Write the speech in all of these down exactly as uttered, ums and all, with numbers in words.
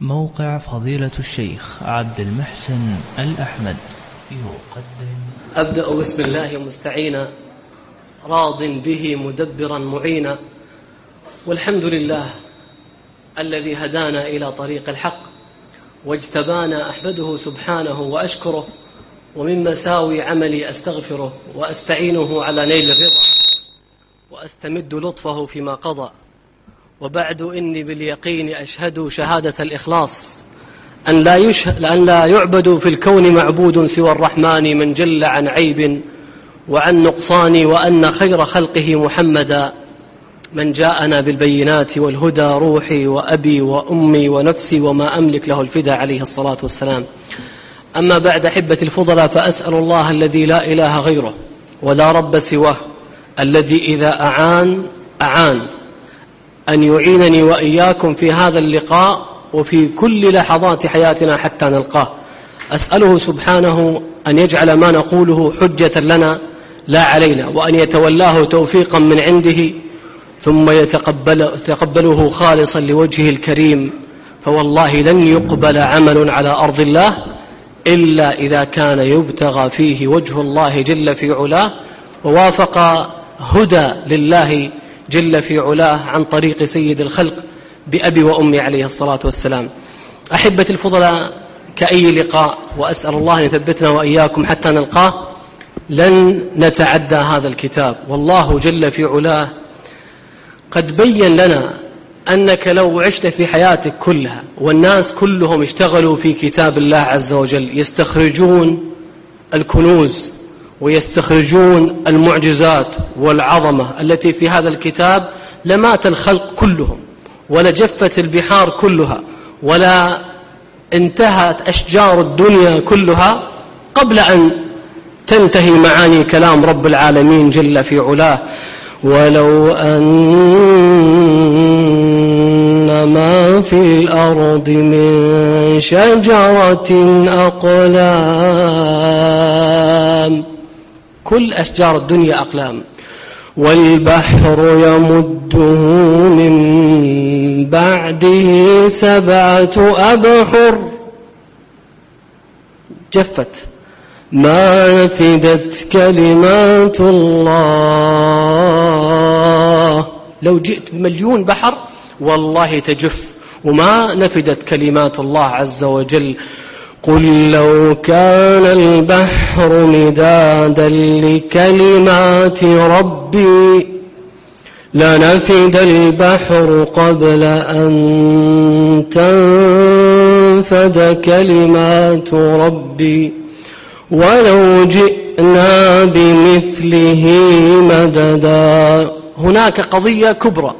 موقع فضيلة الشيخ عبد المحسن الأحمد يقدم. أبدأ بسم الله مستعينا راض به مدبرا معينا، والحمد لله الذي هدانا إلى طريق الحق واجتبانا، أحمده سبحانه وأشكره، ومن مساوي عملي أستغفره وأستعينه على نيل الرضا وأستمد لطفه فيما قضى. وبعد إني باليقين أشهد شهادة الإخلاص أن لا, يشهد أن لا يعبد في الكون معبود سوى الرحمن من جل عن عيب وعن نقصان، وأن خير خلقه محمدا من جاءنا بالبينات والهدى، روحي وأبي وأمي ونفسي وما أملك له الفدى عليه الصلاة والسلام. أما بعد أحبتي الفضلاء، فأسأل الله الذي لا إله غيره ولا رب سواه، الذي إذا أعان أعان، أن يعينني وإياكم في هذا اللقاء وفي كل لحظات حياتنا حتى نلقاه. أسأله سبحانه أن يجعل ما نقوله حجة لنا لا علينا، وأن يتولاه توفيقا من عنده، ثم يتقبل يتقبله خالصا لوجهه الكريم. فوالله لن يقبل عمل على أرض الله إلا إذا كان يبتغى فيه وجه الله جل في علاه، ووافق هدى لله جل في علاه عن طريق سيد الخلق بأبي وأمي عليه الصلاة والسلام. أحبتي الفضلاء، كأي لقاء، وأسأل الله أن يثبتنا وإياكم حتى نلقاه، لن نتعدى هذا الكتاب. والله جل في علاه قد بين لنا أنك لو عشت في حياتك كلها والناس كلهم اشتغلوا في كتاب الله عز وجل، يستخرجون الكنوز ويستخرجون المعجزات والعظمة التي في هذا الكتاب، لمات الخلق كلهم، ولا جفت البحار كلها، ولا انتهت أشجار الدنيا كلها قبل أن تنتهي معاني كلام رب العالمين جل في علاه. ولو أن ما في الأرض من شجرة أقلام، كل أشجار الدنيا أقلام، والبحر يمده من بعده سبعة أبحر، جفت، ما نفدت كلمات الله. لو جئت بمليون بحر والله تجف وما نفدت كلمات الله عز وجل. قل لو كان البحر مدادا لكلمات ربي لنفد البحر قبل أن تنفد كلمات ربي ولو جئنا بمثله مددا. هناك قضية كبرى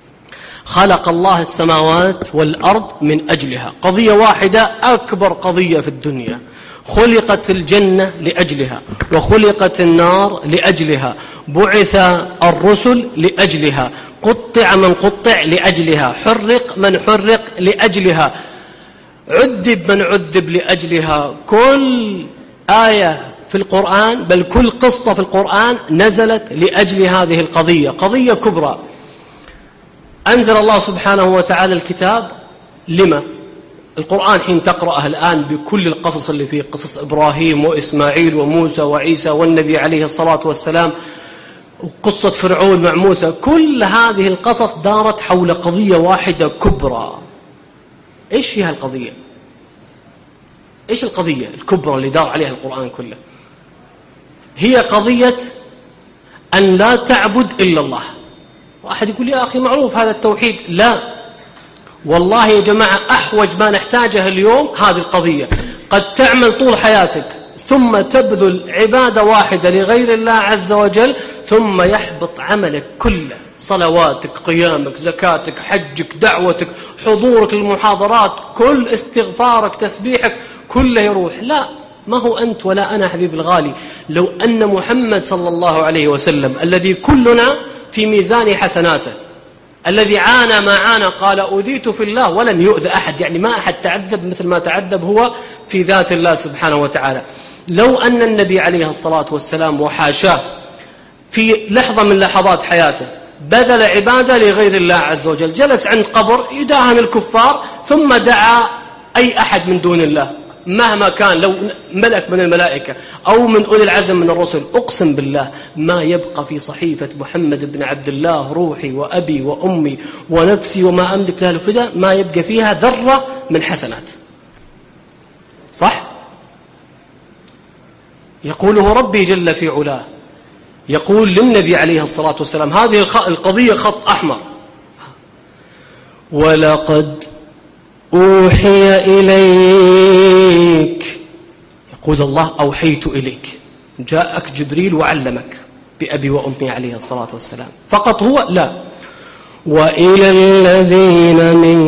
خلق الله السماوات والأرض من أجلها، قضية واحدة أكبر قضية في الدنيا، خلقت الجنة لأجلها، وخلقت النار لأجلها، بعث الرسل لأجلها، قطع من قطع لأجلها، حرق من حرق لأجلها، عذب من عذب لأجلها. كل آية في القرآن، بل كل قصة في القرآن نزلت لأجل هذه القضية، قضية كبرى. أنزل الله سبحانه وتعالى الكتاب لما؟ القرآن حين تقرأه الآن بكل القصص اللي فيه، قصص إبراهيم وإسماعيل وموسى وعيسى والنبي عليه الصلاة والسلام، وقصة فرعون مع موسى، كل هذه القصص دارت حول قضية واحدة كبرى. إيش هي القضية؟ إيش القضية الكبرى اللي دار عليها القرآن كله؟ هي قضية أن لا تعبد إلا الله. واحد يقول يا أخي معروف هذا التوحيد. لا والله يا جماعة، أحوج ما نحتاجه اليوم هذه القضية. قد تعمل طول حياتك ثم تبذل عبادة واحدة لغير الله عز وجل، ثم يحبط عملك كله، صلواتك، قيامك، زكاتك، حجك، دعوتك، حضورك للمحاضرات، كل استغفارك، تسبيحك، كله يروح. لا، ما هو أنت ولا أنا حبيب الغالي. لو أن محمد صلى الله عليه وسلم الذي كلنا في ميزان حسناته، الذي عانى ما عانى، قال أوذيت في الله ولم يؤذى أحد، يعني ما أحد تعذب مثل ما تعذب هو في ذات الله سبحانه وتعالى. لو أن النبي عليه الصلاة والسلام وحاشاه في لحظة من لحظات حياته بذل عبادة لغير الله عز وجل، جلس عند قبر يداهن الكفار ثم دعا أي أحد من دون الله مهما كان، لو ملك من الملائكة أو من أولي العزم من الرسل، أقسم بالله ما يبقى في صحيفة محمد بن عبد الله روحي وأبي وأمي ونفسي وما أملك له فدا، ما يبقى فيها ذرة من حسنات. صح؟ يقوله ربي جل في علاه، يقول للنبي عليه الصلاة والسلام، هذه القضية خط أحمر: ولقد أوحي إليك، يقول الله أوحيت إليك، جاءك جبريل وعلمك بأبي وأمي عليه الصلاة والسلام فقط هو؟ لا، وإلى الذين من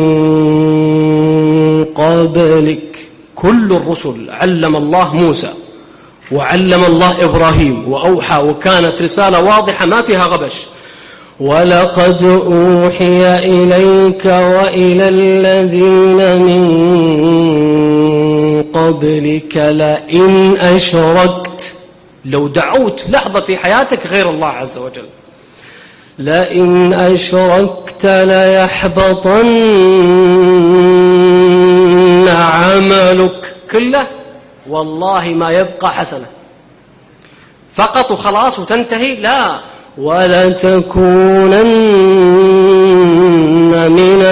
قبلك، كل الرسل علم الله موسى وعلم الله إبراهيم وأوحى، وكانت رسالة واضحة ما فيها غبش. ولقد أوحي إليك وإلى الذين من قبلك لئن أشركت، لو دعوت لحظة في حياتك غير الله عز وجل، لئن أشركت ليحبطن عملك كله، والله ما يبقى حسنة فقط وخلاص وتنتهي، لا، ولتكونن من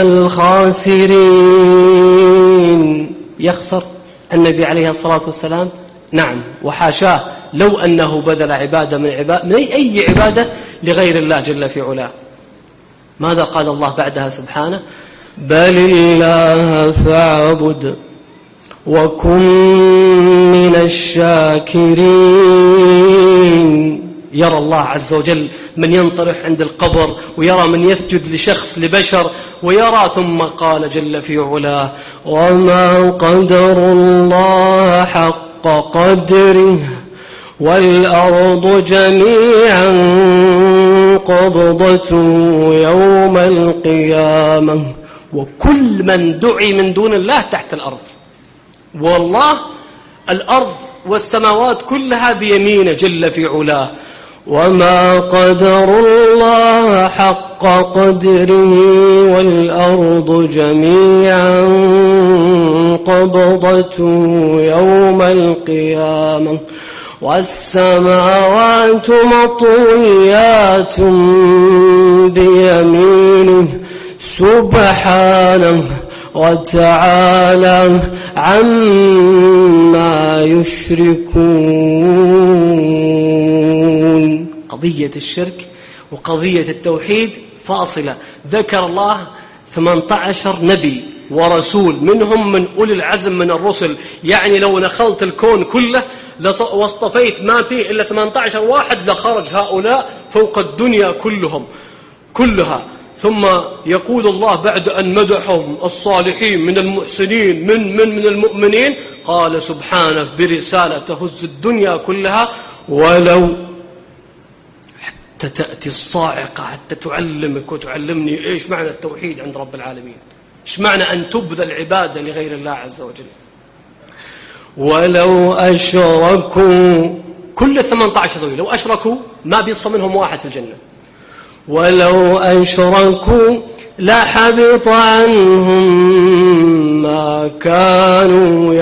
الخاسرين. يخسر النبي عليه الصلاة والسلام؟ نعم، وحاشاه لو أنه بذل عبادة من, عبادة من أي عبادة لغير الله جل في علاه. ماذا قال الله بعدها سبحانه؟ بل الله فاعبد وكن من الشاكرين. يرى الله عز وجل من ينطرح عند القبر، ويرى من يسجد لشخص لبشر، ويرى. ثم قال جل في علاه: وما قدر الله حق قدره والأرض جميعا قبضته يوم القيامة وكل من دعي من دون الله تحت الأرض. والله الأرض والسماوات كلها بيمينه جل في علاه. وما قدر الله حق قدره والأرض جميعا قبضته يوم القيامة والسماوات مطويات بيمينه سبحانه وتعالى عما يشركون. قضية الشرك وقضية التوحيد فاصلة. ذكر الله ثمانية عشر نبي ورسول، منهم من أولي العزم من الرسل. يعني لو نخلت الكون كله واصطفيت ما فيه إلا ثمانية عشر واحد لخرج هؤلاء فوق الدنيا كلهم كلها. ثم يقول الله بعد أن مدحهم الصالحين من المحسنين من من من المؤمنين، قال سبحانه برسالة تهز الدنيا كلها: ولو حتى تأتي الصاعقة حتى تعلمك وتعلمني إيش معنى التوحيد عند رب العالمين، إيش معنى أن تبذل العبادة لغير الله عز وجل. ولو أشركوا، كل الثمانية عشر ذوي لو أشركوا ما بيصل منهم واحد في الجنة. ولو أشركوا لحبط عنهم ما كانوا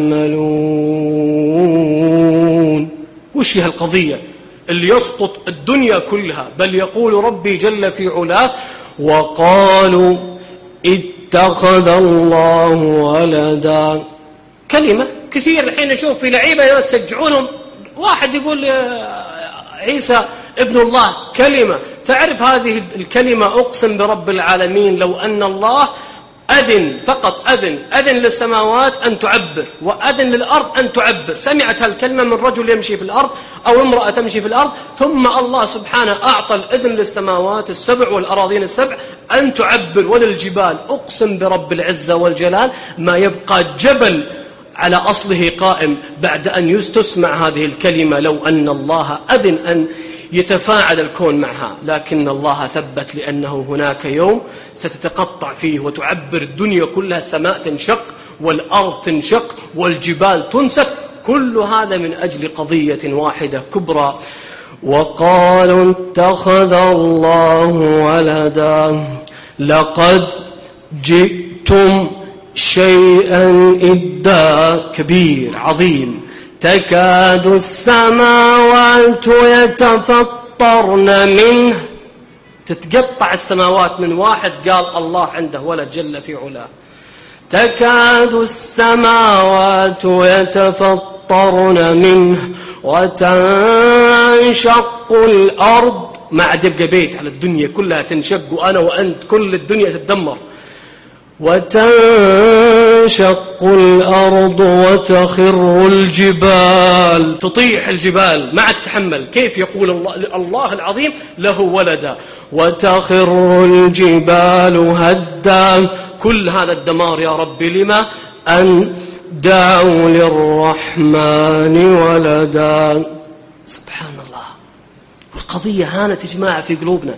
يعملون. وش هي القضية اللي يسقط الدنيا كلها؟ بل يقول ربي جل في علاه: وقالوا اتخذ الله ولدا. كلمة كثير الحين نشوف في لعيبة يسجعونهم، واحد يقول عيسى ابن الله، كلمة. تعرف هذه الكلمة أقسم برب العالمين لو أن الله أذن، فقط أذن أذن للسماوات أن تعبر وأذن للأرض أن تعبر، سمعت هالكلمة من رجل يمشي في الأرض أو امرأة تمشي في الأرض، ثم الله سبحانه أعطى الإذن للسماوات السبع والأراضين السبع أن تعبر، وللجبال أقسم برب العزة والجلال ما يبقى جبل على أصله قائم بعد أن يستسمع هذه الكلمة لو أن الله أذن أن يتفاعل الكون معها. لكن الله ثبت لأنه هناك يوم ستتقطع فيه وتعبر الدنيا كلها، السماء تنشق والأرض تنشق والجبال تنسف، كل هذا من أجل قضية واحدة كبرى. وقالوا اتخذ الله ولدا لقد جئتم شيئا إدا كبير عظيم تكاد السماوات يتفطرن منه، تتقطع السماوات من واحد قال الله عنده ولد جل في علاه. تكاد السماوات يتفطرن منه وتنشق الأرض، ما عاد يبقى بيت على الدنيا كلها تنشق، وأنا وأنت كل الدنيا تتدمر. وتنشق الأرض وتخر الجبال، تطيح الجبال ما عاد تتحمل. كيف يقول الله, الله العظيم له ولدا؟ وتخر الجبال هدا. كل هذا الدمار يا رب لما؟ أن دعوا للرحمن ولدا. سبحان الله. والقضية هانت يا جماعة في قلوبنا.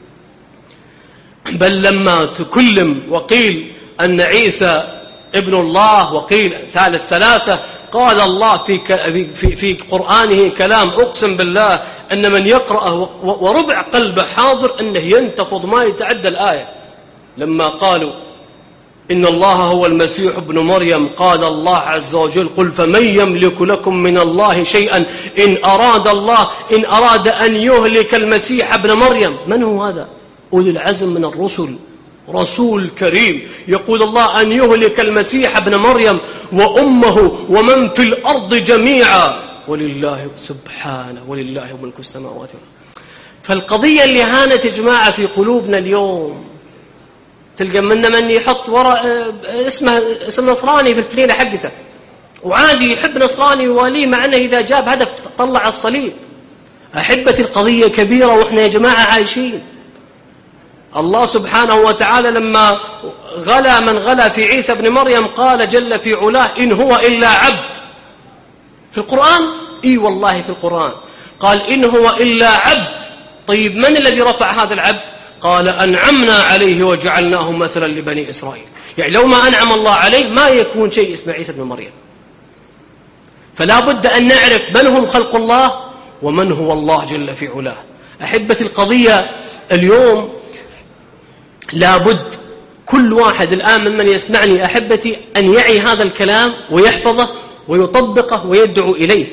بل لما تكلم وقيل أن عيسى ابن الله وقيل ثالث ثلاثة، قال الله في في في قرآنه كلام أقسم بالله أن من يقرأه وربع قلبه حاضر أنه ينتفض ما يتعدى الآية. لما قالوا إن الله هو المسيح ابن مريم، قال الله عز وجل قل فمن يملك لكم من الله شيئا إن أراد الله إن أراد أن يهلك المسيح ابن مريم. من هو هذا؟ أولي العزم من الرسل، رسول كريم يقول الله أن يهلك المسيح ابن مريم وأمه ومن في الأرض جميعا ولله سبحانه ولله ملك السماوات. فالقضية اللي هانت يا جماعة في قلوبنا اليوم، تلقى منا من يحط وراء اسمه اسم نصراني في الفليلة حقته، وعادي يحب نصراني يواليه، مع أنه إذا جاب هدف طلع الصليب. أحبتي القضية كبيرة وإحنا يا جماعة عايشين. الله سبحانه وتعالى لما غلا من غلا في عيسى بن مريم قال جل في علاه إن هو إلا عبد. في القرآن؟ إي والله في القرآن قال إن هو إلا عبد. طيب من الذي رفع هذا العبد؟ قال أنعمنا عليه وجعلناه مثلا لبني إسرائيل. يعني لو ما أنعم الله عليه ما يكون شيء اسمه عيسى بن مريم. فلا بد أن نعرف من هم خلق الله ومن هو الله جل في علاه. أحبتي القضية اليوم لابد كل واحد الآن ممن يسمعني أحبتي أن يعي هذا الكلام ويحفظه ويطبقه ويدعو إليه.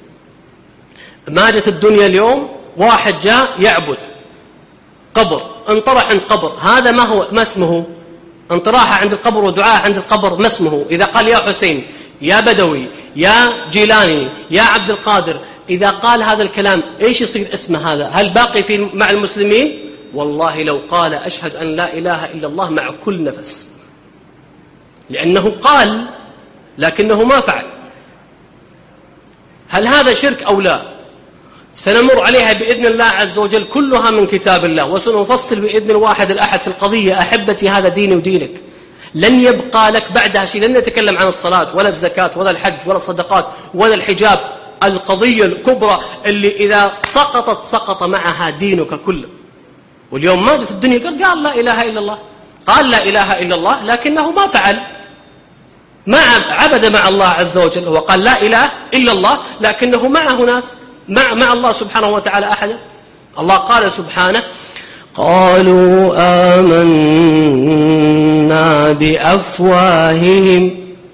ما جت الدنيا اليوم واحد جاء يعبد قبر، انطرح عند قبر، هذا ما هو ما اسمه؟ انطراحه عند القبر ودعاء عند القبر ما اسمه؟ إذا قال يا حسين يا بدوي يا جيلاني يا عبد القادر، إذا قال هذا الكلام إيش يصير اسمه هذا؟ هل باقي في مع المسلمين؟ والله لو قال أشهد أن لا إله إلا الله مع كل نفس، لأنه قال لكنه ما فعل. هل هذا شرك أو لا؟ سنمر عليها بإذن الله عز وجل كلها من كتاب الله، وسنفصل بإذن الواحد الأحد في القضية. أحبتي هذا ديني ودينك، لن يبقى لك بعدها شيء. لن نتكلم عن الصلاة ولا الزكاة ولا الحج ولا الصدقات ولا الحجاب. القضية الكبرى اللي إذا سقطت سقط معها دينك كله. واليوم ما جت الدنيا قال قال لا إله إلا الله، قال لا إله إلا الله لكنه ما فعل، ما عبد مع الله عز وجل. هو قال لا إله إلا الله لكنه معه ناس مع, مع الله سبحانه وتعالى أحدا. الله قال سبحانه قالوا آمنا بأفواههم.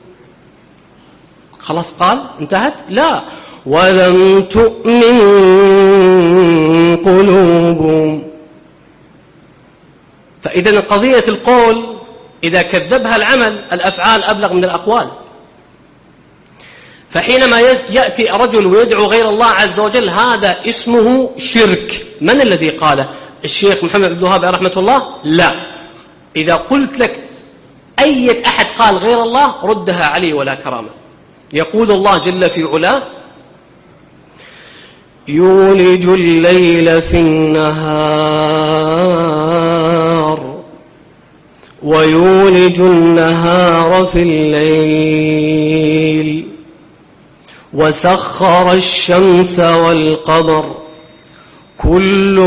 خلاص قال انتهت؟ لا، ولم تؤمن قلوبهم. فإذا قضية القول إذا كذبها العمل الأفعال أبلغ من الأقوال. فحينما يأتي رجل ويدعو غير الله عز وجل هذا اسمه شرك. من الذي قاله؟ الشيخ محمد بن عبد الوهاب رحمة الله؟ لا. إذا قلت لك أي أحد قال غير الله ردها عليه ولا كرامة. يقول الله جل في علاه يولج الليل في النهار ويولج النهار في الليل وسخر الشمس والقمر كل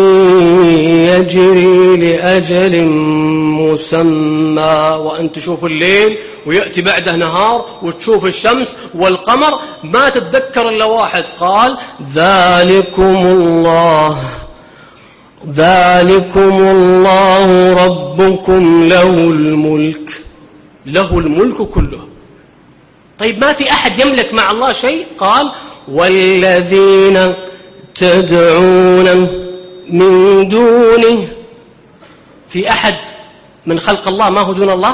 يجري لأجل مسمى. وأن تشوف الليل ويأتي بعده نهار وتشوف الشمس والقمر ما تتذكر إلا واحد قال ذلكم الله ذلكم الله ربكم له الملك. له الملك كله. طيب ما في أحد يملك مع الله شيء؟ قال والذين تدعون من دونه. في أحد من خلق الله ما هو دون الله؟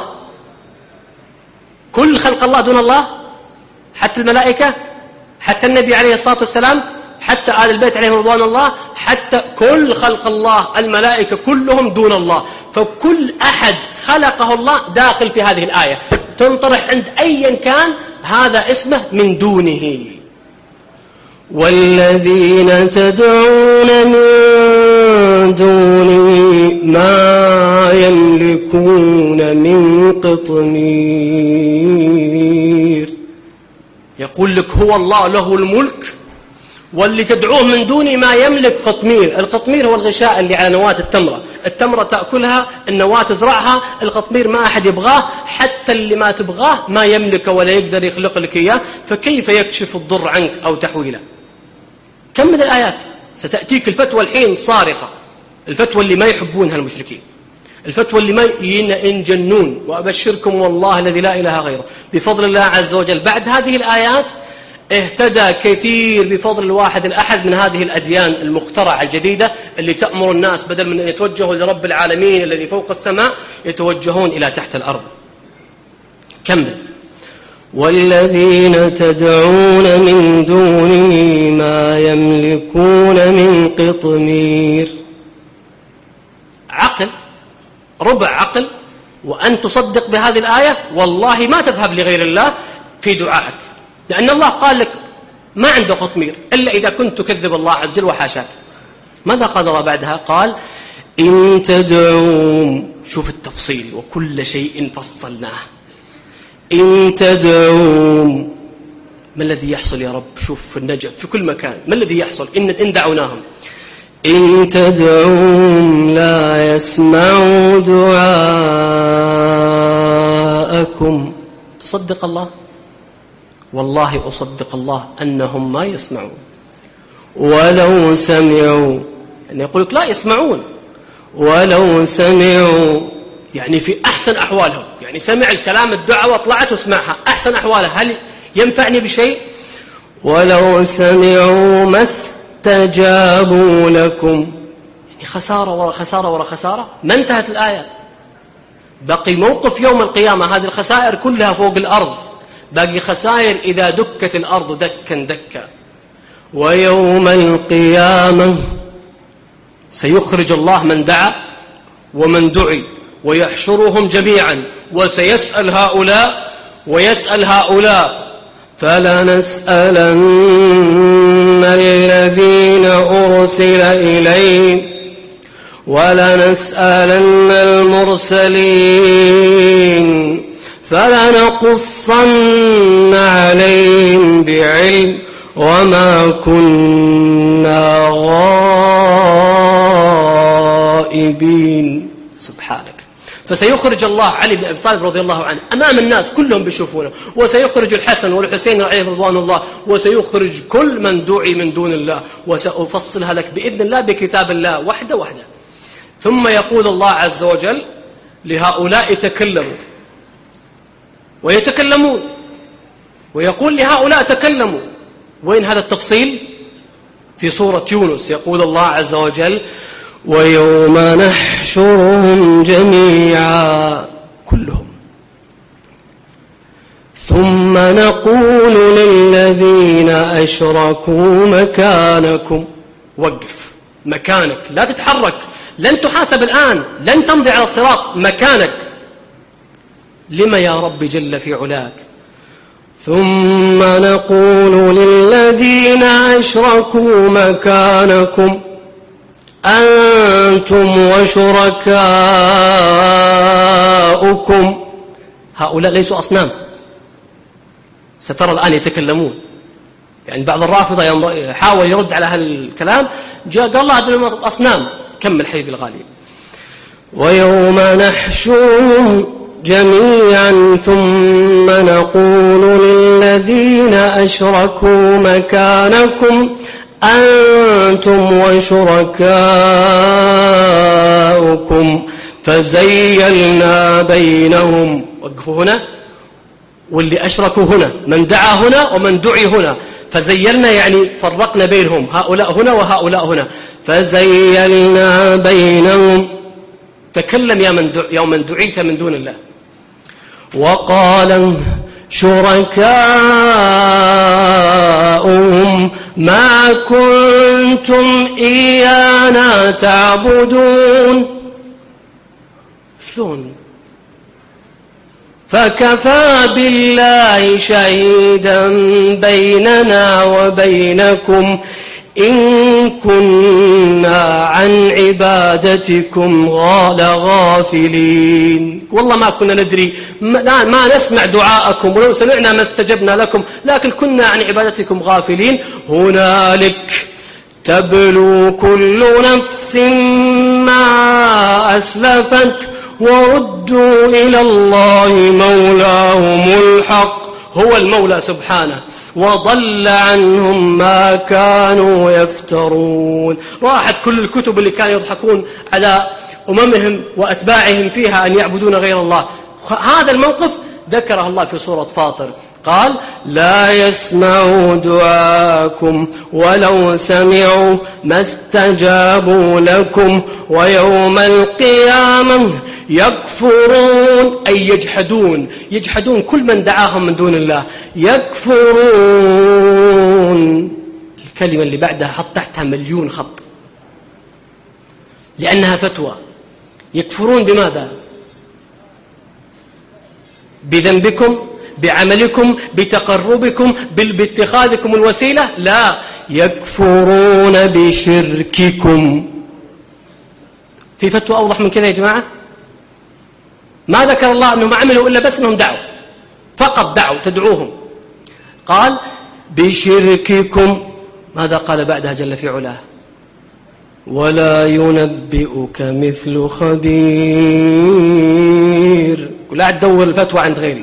كل خلق الله دون الله، حتى الملائكة، حتى النبي عليه الصلاة والسلام، حتى آل البيت عليهم رضوان الله، حتى كل خلق الله الملائكة كلهم دون الله. فكل أحد خلقه الله داخل في هذه الآية، تنطرح عند أيا كان هذا اسمه من دونه. والذين تدعون من دونه ما يملكون من قطمير. يقول لك هو الله له الملك، واللي تدعوه من دونه ما يملك قطمير. القطمير هو الغشاء اللي على نواة التمرة. التمرة تأكلها، النواة تزرعها، القطمير ما أحد يبغاه، حتى اللي ما تبغاه ما يملك ولا يقدر يخلق لك إياه، فكيف يكشف الضر عنك أو تحويله؟ كم من الآيات ستأتيك الفتوى الحين صارخة، الفتوى اللي ما يحبونها المشركين، الفتوى اللي ما ينجنون. وأبشركم والله الذي لا إله غيره بفضل الله عز وجل بعد هذه الآيات اهتدى كثير بفضل الواحد الأحد من هذه الأديان المخترعة الجديدة اللي تأمر الناس بدل من أن يتوجهوا لرب العالمين الذي فوق السماء يتوجهون إلى تحت الأرض. كمل. والذين تدعون من دونه ما يملكون من قطمير. عقل، ربع عقل، وأن تصدق بهذه الآية والله ما تذهب لغير الله في دعائك، لأن الله قال لك ما عنده قطمير إلا إذا كنت تكذب الله عز وجل وحاشاك. ماذا قال الله بعدها؟ قال إن تدعوهم. شوف التفصيل، وكل شيء فصلناه. إن تدعوهم، ما الذي يحصل يا رب؟ شوف في النجف في كل مكان ما الذي يحصل؟ إن, إن دعوناهم. إن تدعوهم لا يسمعوا دعاءكم. تصدق الله؟ والله أصدق الله أنهم ما يسمعون. ولو سمعوا، يعني يقول لك لا يسمعون، ولو سمعوا يعني في أحسن أحوالهم، يعني سمع الكلام الدعوة وطلعت وسمعها أحسن أحواله، هل ينفعني بشيء؟ ولو سمعوا ما استجابوا لكم. يعني خسارة ورا خسارة ورا خسارة، ما انتهت الآيات، بقي موقف يوم القيامة. هذه الخسائر كلها فوق الأرض، باقي خسائر إذا دكت الأرض دكا دكا. ويوم القيامة سيخرج الله من دعا ومن دعي ويحشرهم جميعا، وسيسأل هؤلاء ويسأل هؤلاء، فلنسألن الذين أرسل إليهم ولنسألن المرسلين فلنقصن عليهم بعلم وما كنا غائبين. سبحانك. فسيخرج الله علي بن أبي طالب رضي الله عنه أمام الناس كلهم بيشوفونه، وسيخرج الحسن والحسين عليهم رضوان الله، وسيخرج كل من دعي من دون الله، وسأفصلها لك بإذن الله بكتاب الله وحده وحده. ثم يقول الله عز وجل لهؤلاء تكلموا ويتكلمون، ويقول لهؤلاء تكلموا. وين هذا التفصيل؟ في سورة يونس يقول الله عز وجل ويوم نحشرهم جميعا كلهم ثم نقول للذين أشركوا مكانكم. وقف مكانك، لا تتحرك، لن تحاسب الآن، لن تمضي على الصراط، مكانك. لما يا رب جل في علاك؟ ثم نقول للذين أشركوا مكانكم أنتم وشركاؤكم. هؤلاء ليسوا أصنام، سترى الآن يتكلمون. يعني بعض الرافضة يحاول يرد على هالكلام، جاء قال الله هذول أصنام. كمل حبيبي الغالي. ويوم نحشرهم جميعا ثم نقول للذين أشركوا مكانكم أنتم وشركاؤكم فزيلنا بينهم وقفوا هنا، واللي أشركوا هنا، من دعا هنا ومن دعي هنا، فزيلنا يعني فرقنا بينهم، هؤلاء هنا وهؤلاء هنا، فزيلنا بينهم. تكلم يا من, يا من دعيت من دون الله. وقال شركاؤهم ما كنتم إيانا تعبدون. شلون؟ فكفى بالله شهيدا بيننا وبينكم إن كنا عن عبادتكم غافلين. والله ما كنا ندري، ما, ما نسمع دعاءكم، ولو سمعنا ما استجبنا لكم، لكن كنا عن عبادتكم غافلين. هنالك تبلو كل نفس ما أسلفت وردوا إلى الله مولاهم الحق، هو المولى سبحانه، وضل عنهم ما كانوا يفترون. راحت كل الكتب اللي كانوا يضحكون على أممهم وأتباعهم فيها أن يعبدون غير الله. هذا الموقف ذكره الله في سورة فاطر، قال لا يسمعوا دعاءكم ولو سمعوا ما استجابوا لكم ويوم القيامة يكفرون، أي يجحدون، يجحدون كل من دعاهم من دون الله، يكفرون. الكلمة اللي بعدها حط تحتها مليون خط لأنها فتوى. يكفرون بماذا؟ بذنبكم، بعملكم، بتقربكم، باتخاذكم الوسيلة؟ لا، يكفرون بشرككم. في فتوى أوضح من كذا يا جماعة؟ ما ذكر الله أنهم عملوا إلا بس أنهم دعوا، فقط دعوا، تدعوهم. قال بشرككم. ماذا قال بعدها جل في علاه؟ ولا ينبئك مثل خبير. لا تدور الفتوى عند غيري.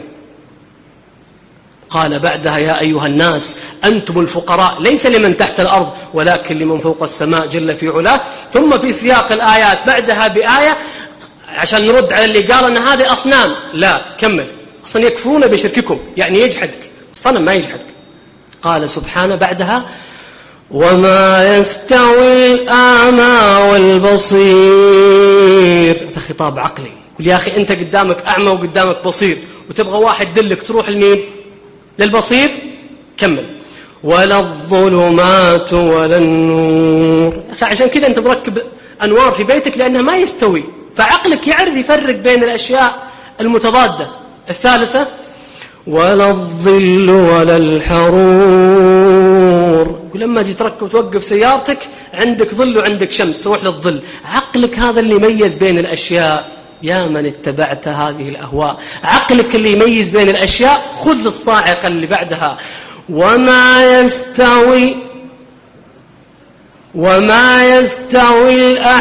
قال بعدها يا أيها الناس أنتم الفقراء ليس لمن تحت الأرض ولكن لمن فوق السماء جل في علاه. ثم في سياق الآيات بعدها بآية عشان نرد على اللي قال أن هذه أصنام. لا، كمل. أصلا يكفرون بشرككم يعني يجحدك، الصنم ما يجحدك. قال سبحانه بعدها وما يستوي الأعمى والبصير. هذا خطاب عقلي. قل يا أخي أنت قدامك أعمى وقدامك بصير وتبغى واحد دلك تروح لمين؟ للبصير؟ كمل. ولا الظلمات ولا النور. أخي عشان كذا أنت مركب أنوار في بيتك لأنها ما يستوي، فعقلك يعرف يفرق بين الأشياء المتضادة. الثالثة ولا الظل ولا الحرور. لما جيت تركب توقف سيارتك عندك ظل وعندك شمس تروح للظل. عقلك هذا اللي يميز بين الأشياء. يا من اتبعت هذه الأهواء، عقلك اللي يميز بين الأشياء. خذ الصاعقة اللي بعدها وما يستوي وما يستوي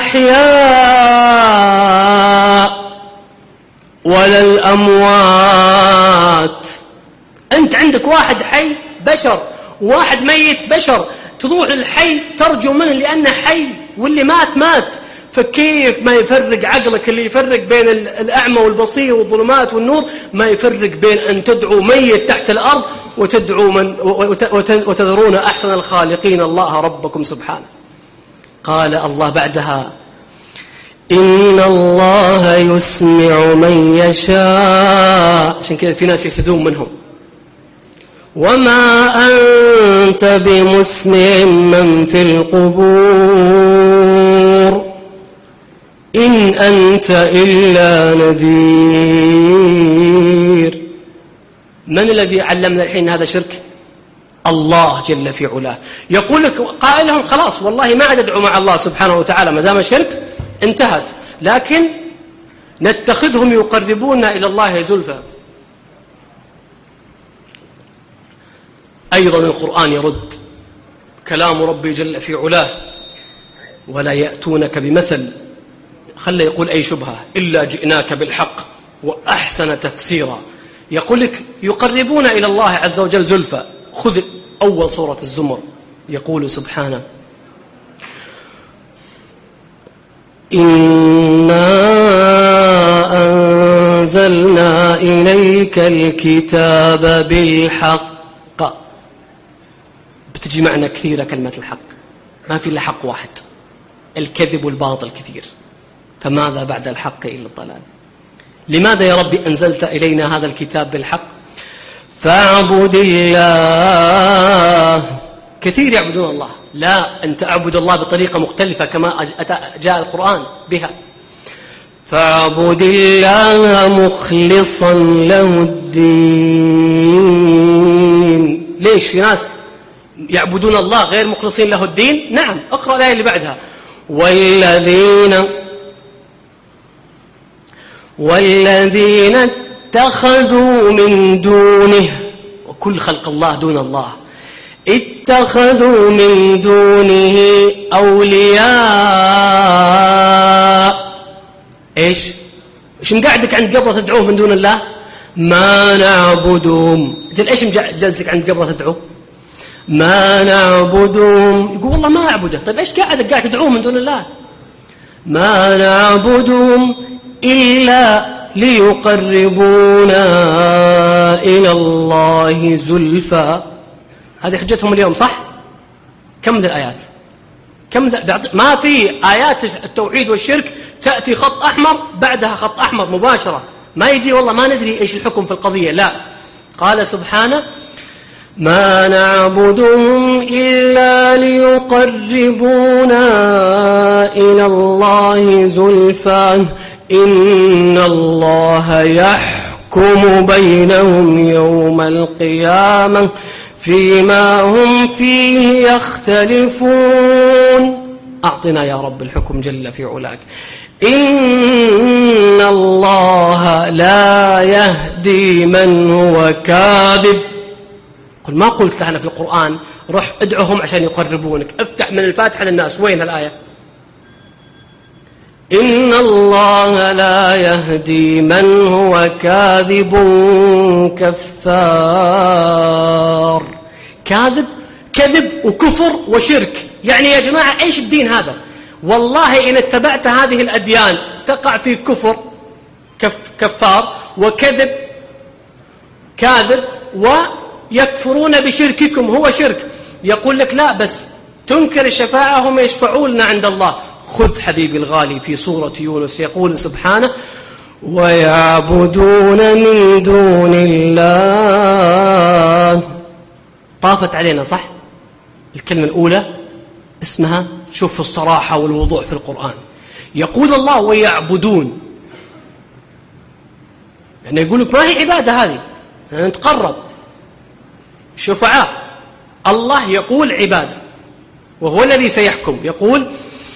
الأحياء ولا الأموات. أنت عندك واحد حي بشر وواحد ميت بشر، تروح للحي ترجو منه لأنه حي واللي مات مات. فكيف ما يفرق عقلك اللي يفرق بين الأعمى والبصير والظلمات والنور، ما يفرق بين أن تدعو ميت تحت الأرض وتدعو من وتذرون أحسن الخالقين الله ربكم سبحانه. قال الله بعدها إن الله يسمع من يشاء. عشان كذا في ناس يهتدون منهم. وما أنت بمسمع من في القبور إن أنت إلا نذير. من الذي علمنا الحين هذا شرك؟ الله جل في علاه. يقول لك قائلهم خلاص والله ما عاد ادعو مع الله سبحانه وتعالى ما دام شرك انتهت، لكن نتخذهم يقربونا إلى الله زلفى. أيضا القرآن يرد كلام ربي جل في علاه ولا يأتونك بمثل، خلى يقول أي شبهة إلا جئناك بالحق وأحسن تفسيرا. يقول لك يقربون إلى الله عز وجل زلفى. خذ أول سورة الزمر، يقول سبحانه إنا أنزلنا إليك الكتاب بالحق. بتجي معنا كثيرة كلمة الحق، ما في إلا حق واحد، الكذب والباطل كثير، فماذا بعد الحق إلا الضلال. لماذا يا ربي أنزلت إلينا هذا الكتاب بالحق؟ فاعبد الله. كثير يعبدون الله، لا، أنت أعبد الله بطريقة مختلفة كما جاء القرآن بها. فاعبد الله مخلصا له الدين. ليش في ناس يعبدون الله غير مخلصين له الدين؟ نعم، اقرأ الآية اللي بعدها. والذين والذين اتخذوا من دونه، وكل خلق الله دون الله، اتخذوا من دونه أولياء. إيش؟ إيش مقعدك عند قبره تدعوه من دون الله؟ ما نعبدهم. جل إيش مجلسك عند قبره تدعوه؟ ما نعبدهم. يقول والله ما أعبده. طيب إيش قاعدك قاعد تدعوه من دون الله؟ ما نعبدهم إلا ليقربونا إلى الله زلفى. هذه حجتهم اليوم، صح؟ كم ذي الآيات؟ كم ذي؟ ما في آيات التوحيد والشرك تأتي خط أحمر بعدها خط أحمر مباشرة، ما يجي والله ما ندري إيش الحكم في القضية. لا، قال سبحانه ما نعبدهم إلا ليقربونا إلى الله زلفى إن الله يحكم بينهم يوم القيامة فيما هم فيه يختلفون. أعطنا يا رب الحكم جل في علاك. إن الله لا يهدي من هو كاذب. قل ما قلت لنا في القرآن روح ادعوهم عشان يقربونك، افتح من الفاتحة للناس. وين الآية؟ إن الله لا يهدي من هو كاذب كفار. كاذب، كذب وكفر وشرك. يعني يا جماعة إيش الدين هذا؟ والله إن اتبعت هذه الأديان تقع في كفر كف كفار وكذب كاذب، ويكفرون بشرككم هو شرك. يقول لك لا بس تنكر الشفاعة هم يشفعون لنا عند الله. خذ حبيبي الغالي في سورة يونس يقول سبحانه ويعبدون من دون الله. طافت علينا صح؟ الكلمة الأولى اسمها، شوف الصراحة والوضوح في القرآن. يقول الله ويعبدون، يعني يقول لك ما هي عبادة هذه، يعني نتقرب شفعاء. الله يقول عبادة وهو الذي سيحكم. يقول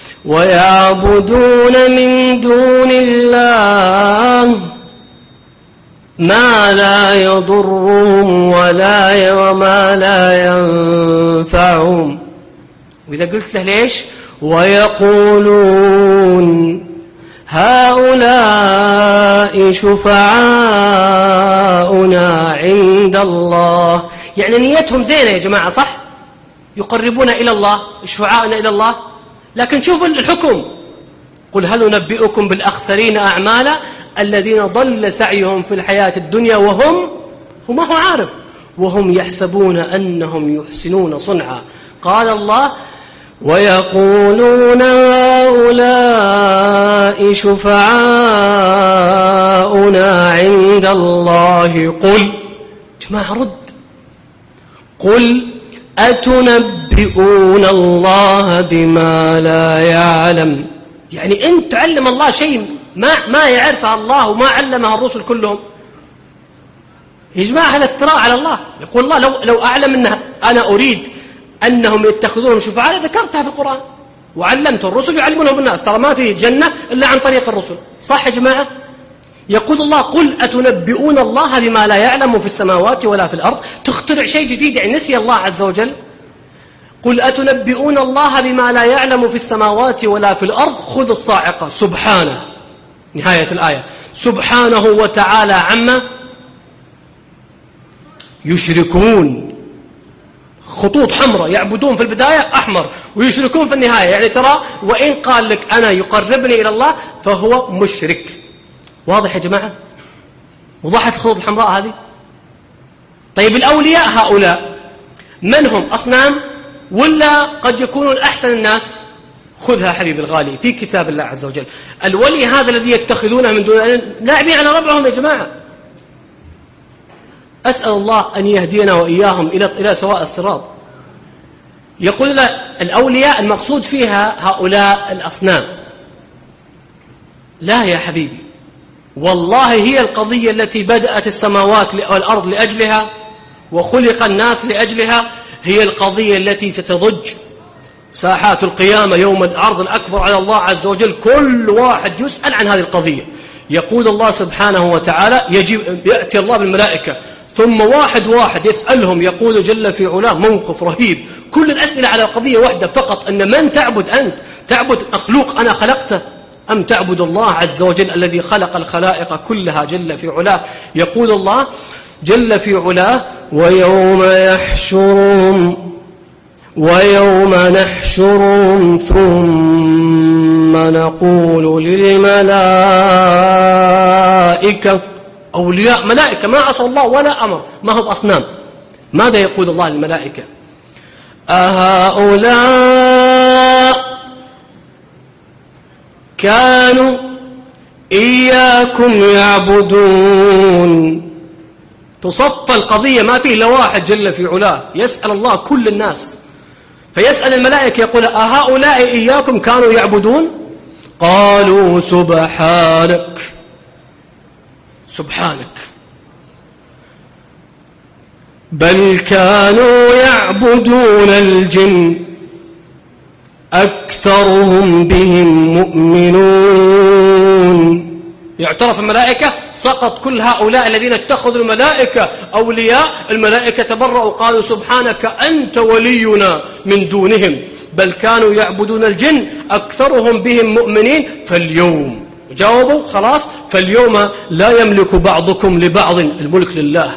ويعبدون من دون الله ما لا يضرهم ولا وما لا ينفعهم. وإذا قلت له ليش؟ ويقولون هؤلاء شفعاؤنا عند الله. يعني نيتهم زينة يا جماعة، صح؟ يقربون إلى الله، شفعاؤنا إلى الله. لكن شوفوا الحكم، قل هل ننبئكم بالأخسرين أعمالا الذين ضل سعيهم في الحياة الدنيا وهم وما هو عارف وهم يحسبون أنهم يحسنون صنعا. قال الله ويقولون هؤلاء شفعاؤنا عند الله. قل جماعة رد، قل أتنبئون الله بما لا يعلم. يعني أنت تعلم الله شيء ما ما يعرفه الله وما علمه الرسل كلهم. يا جماعة هذا افتراء على الله. يقول الله لو لو أعلم أنها أنا أريد أنهم يتخذون شفعاء ذكرتها في القرآن وعلمت الرسل يعلمونهم الناس. ترى ما في جنة إلا عن طريق الرسل، صح يا جماعة؟ يقول الله قل أتنبئون الله بما لا يعلم في السماوات ولا في الأرض. تخترع شيء جديد، يعني نسي الله عز وجل. قل أتنبئون الله بما لا يعلم في السماوات ولا في الأرض. خذ الصاعقة سبحانه، نهاية الآية، سبحانه وتعالى عما يشركون. خطوط حمراء، يعبدون في البداية أحمر ويشركون في النهاية. يعني ترى وإن قال لك أنا يقربني إلى الله فهو مشرك. واضح يا جماعة؟ وضحت الخطوط الحمراء هذه. طيب الأولياء هؤلاء من هم؟ أصنام ولا قد يكونون أحسن الناس؟ خذها حبيبي الغالي في كتاب الله عز وجل. الولي هذا الذي يتخذونه من دون لاعبين على ربعهم يا جماعة. أسأل الله أن يهدينا وإياهم إلى إلى سواء الصراط. يقول لا الأولياء المقصود فيها هؤلاء الأصنام. لا يا حبيبي، والله هي القضية التي بدأت السماوات والأرض لأجلها وخلق الناس لأجلها، هي القضية التي ستضج ساحات القيامة يوم العرض الأكبر على الله عز وجل. كل واحد يسأل عن هذه القضية. يقول الله سبحانه وتعالى يجي يأتي الله بالملائكة ثم واحد واحد يسألهم، يقول جل في علاه موقف رهيب، كل الأسئلة على قضية واحدة فقط، أن من تعبد أنت؟ تعبد مخلوق أنا خلقته أم تعبد الله عز وجل الذي خلق الخلائق كلها جل في علاه؟ يقول الله جل في علاه ويوم يحشرهم ويوم نحشرهم ثم نقول للملائكة، أولياء ملائكة ما عصوا الله ولا أمر، ما هم أصنام. ماذا يقول الله للملائكة؟ أهؤلاء كانوا إياكم يعبدون. تصفى القضية، ما فيه إلا واحد جل في علاه يسأل الله كل الناس، فيسأل الملائكة يقول أهؤلاء إياكم كانوا يعبدون؟ قالوا سبحانك سبحانك بل كانوا يعبدون الجن أكثرهم بهم مؤمنون. يعترف الملائكة سقط كل هؤلاء الذين اتخذوا الملائكة أولياء، الملائكة تبرأوا قالوا سبحانك أنت ولينا من دونهم بل كانوا يعبدون الجن أكثرهم بهم مؤمنين. فاليوم جاوبوا خلاص، فاليوم لا يملك بعضكم لبعض، الملك لله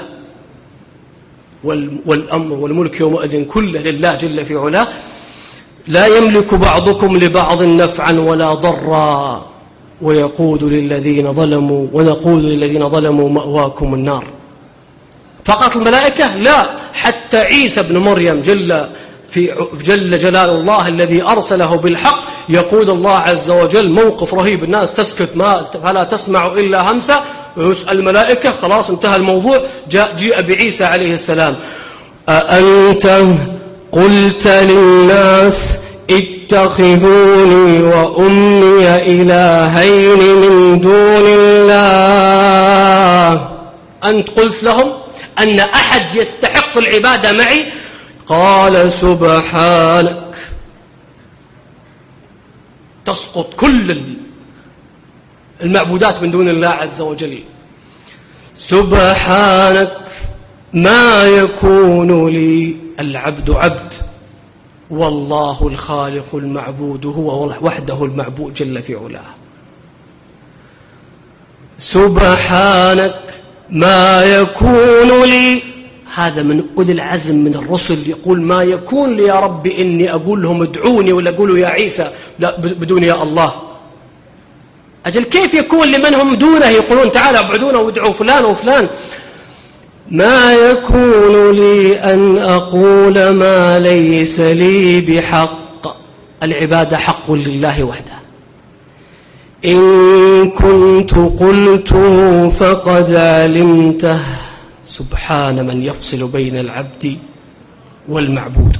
والأمر والملك يومئذ كله لله جل في علاه. لا يملك بعضكم لبعض نفعا ولا ضرا ويقول للذين ظلموا ونقول للذين ظلموا مأواكم النار. فقط الملائكة؟ لا، حتى عيسى بن مريم جل في جل جلال الله الذي أرسله بالحق، يقول الله عز وجل موقف رهيب، الناس تسكت ما فلا تسمع إلا همسة، ويسأل الملائكة خلاص انتهى الموضوع، جاء جيء بعيسى عليه السلام أأنت قلت للناس اتخذوني وأمي إلهين من دون الله، أنت قلت لهم أن أحد يستحق العبادة معي؟ قال سبحانك. تسقط كل المعبودات من دون الله عز وجل. سبحانك ما يكون لي، العبد عبد والله الخالق المعبود هو وحده المعبود جل في علاه. سبحانك ما يكون لي، هذا من أولي العزم من الرسل، يقول ما يكون لي يا رب إني أقول لهم ادعوني ولا أقولوا يا عيسى، لا بدون يا الله. أجل كيف يكون لمن هم دونه يقولون تعالى ابعدونا وادعوا فلان وفلان؟ ما يكون لي أن أقول ما ليس لي بحق، العبادة حق لله وحده. إن كنت قلته فقد علمته، سبحان من يفصل بين العبد والمعبود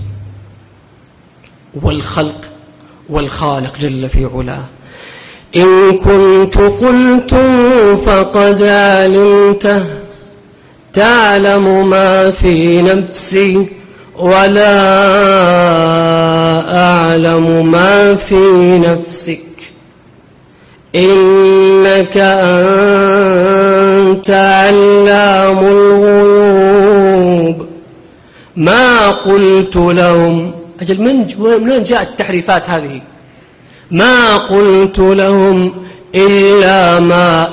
والخلق والخالق جل في علاه. إن كنت قلته فقد علمته تعلم ما في نفسي ولا أعلم ما في نفسك إنك أنت علام الغيوب. ما قلت لهم، أجل من وين جاءت التحريفات هذه؟ ما قلت لهم إلا ما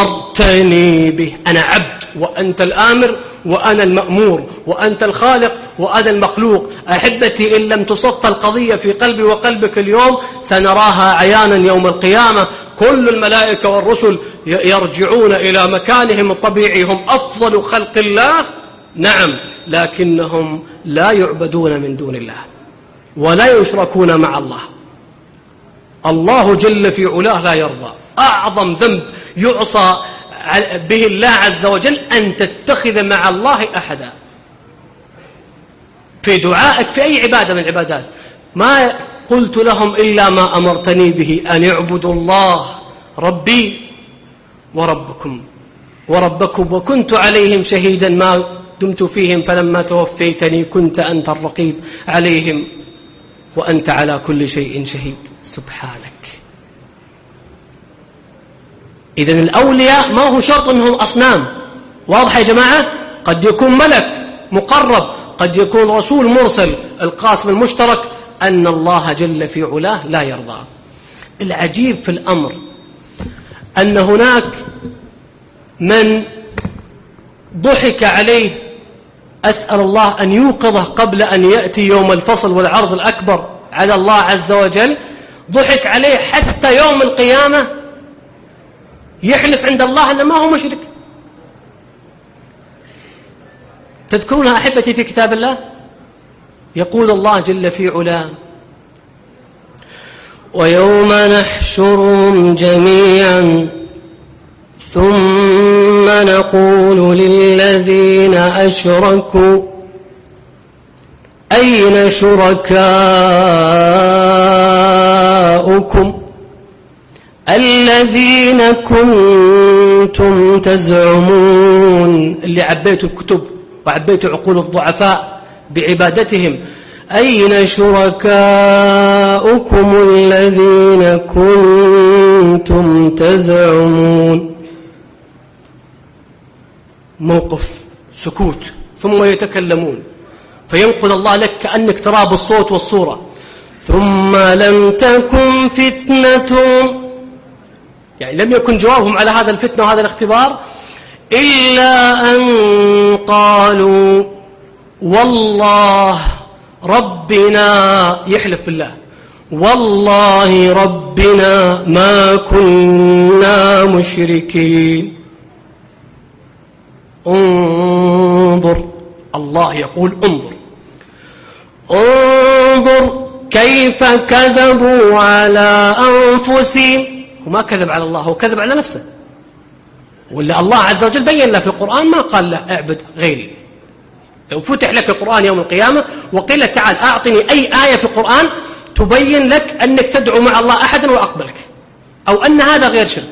أمرتني به. أنا عبد وأنت الآمر وأنا المأمور، وأنت الخالق وأذى المخلوق. أحبتي، إن لم تصف القضية في قلبي وقلبك اليوم سنراها عيانا يوم القيامة. كل الملائكة والرسل يرجعون إلى مكانهم الطبيعي، هم أفضل خلق الله، نعم، لكنهم لا يعبدون من دون الله ولا يشركون مع الله. الله جل في علاه لا يرضى. أعظم ذنب يعصى به الله عز وجل أن تتخذ مع الله أحدا في دعائك في أي عبادة من العبادات. ما قلت لهم إلا ما أمرتني به، أن اعبدوا الله ربي وربكم وربكم وكنت عليهم شهيدا ما دمت فيهم فلما توفيتني كنت أنت الرقيب عليهم وأنت على كل شيء شهيد. سبحانك. إذن الأولياء ما هو شرط أنهم أصنام، واضح يا جماعة؟ قد يكون ملك مقرب، قد يكون رسول مرسل. القاسم المشترك أن الله جل في علاه لا يرضى. العجيب في الأمر أن هناك من ضحك عليه، أسأل الله أن يوقظه قبل أن يأتي يوم الفصل والعرض الأكبر على الله عز وجل، ضحك عليه حتى يوم القيامة يحلف عند الله أنه ما هو مشرك. تذكرونها أحبتي في كتاب الله؟ يقول الله جل في علاه: ويوم نحشرهم جميعا ثم نقول للذين أشركوا أين شركاؤكم الذين كنتم تزعمون، اللي عبيتوا الكتب وعبيتوا عقول الضعفاء بعبادتهم. أين شركاؤكم الذين كنتم تزعمون. موقف سكوت ثم يتكلمون، فينقل الله لك كأنك تراه بالصوت والصورة. ثم لم تكن فتنتهم، يعني لم يكن جوابهم على هذا الفتنة وهذا الاختبار إلا أن قالوا والله ربنا، يحلف بالله، والله ربنا ما كنا مشركين. انظر، الله يقول انظر انظر كيف كذبوا على أنفسهم. وما كذب على الله، هو كذب على نفسه. ولا الله عز وجل بين له في القرآن، ما قال له اعبد غيري. لو فتح لك القرآن يوم القيامة وقيل تعال أعطني أي آية في القرآن تبين لك أنك تدعو مع الله أحدا وأقبلك، أو أن هذا غير شرك.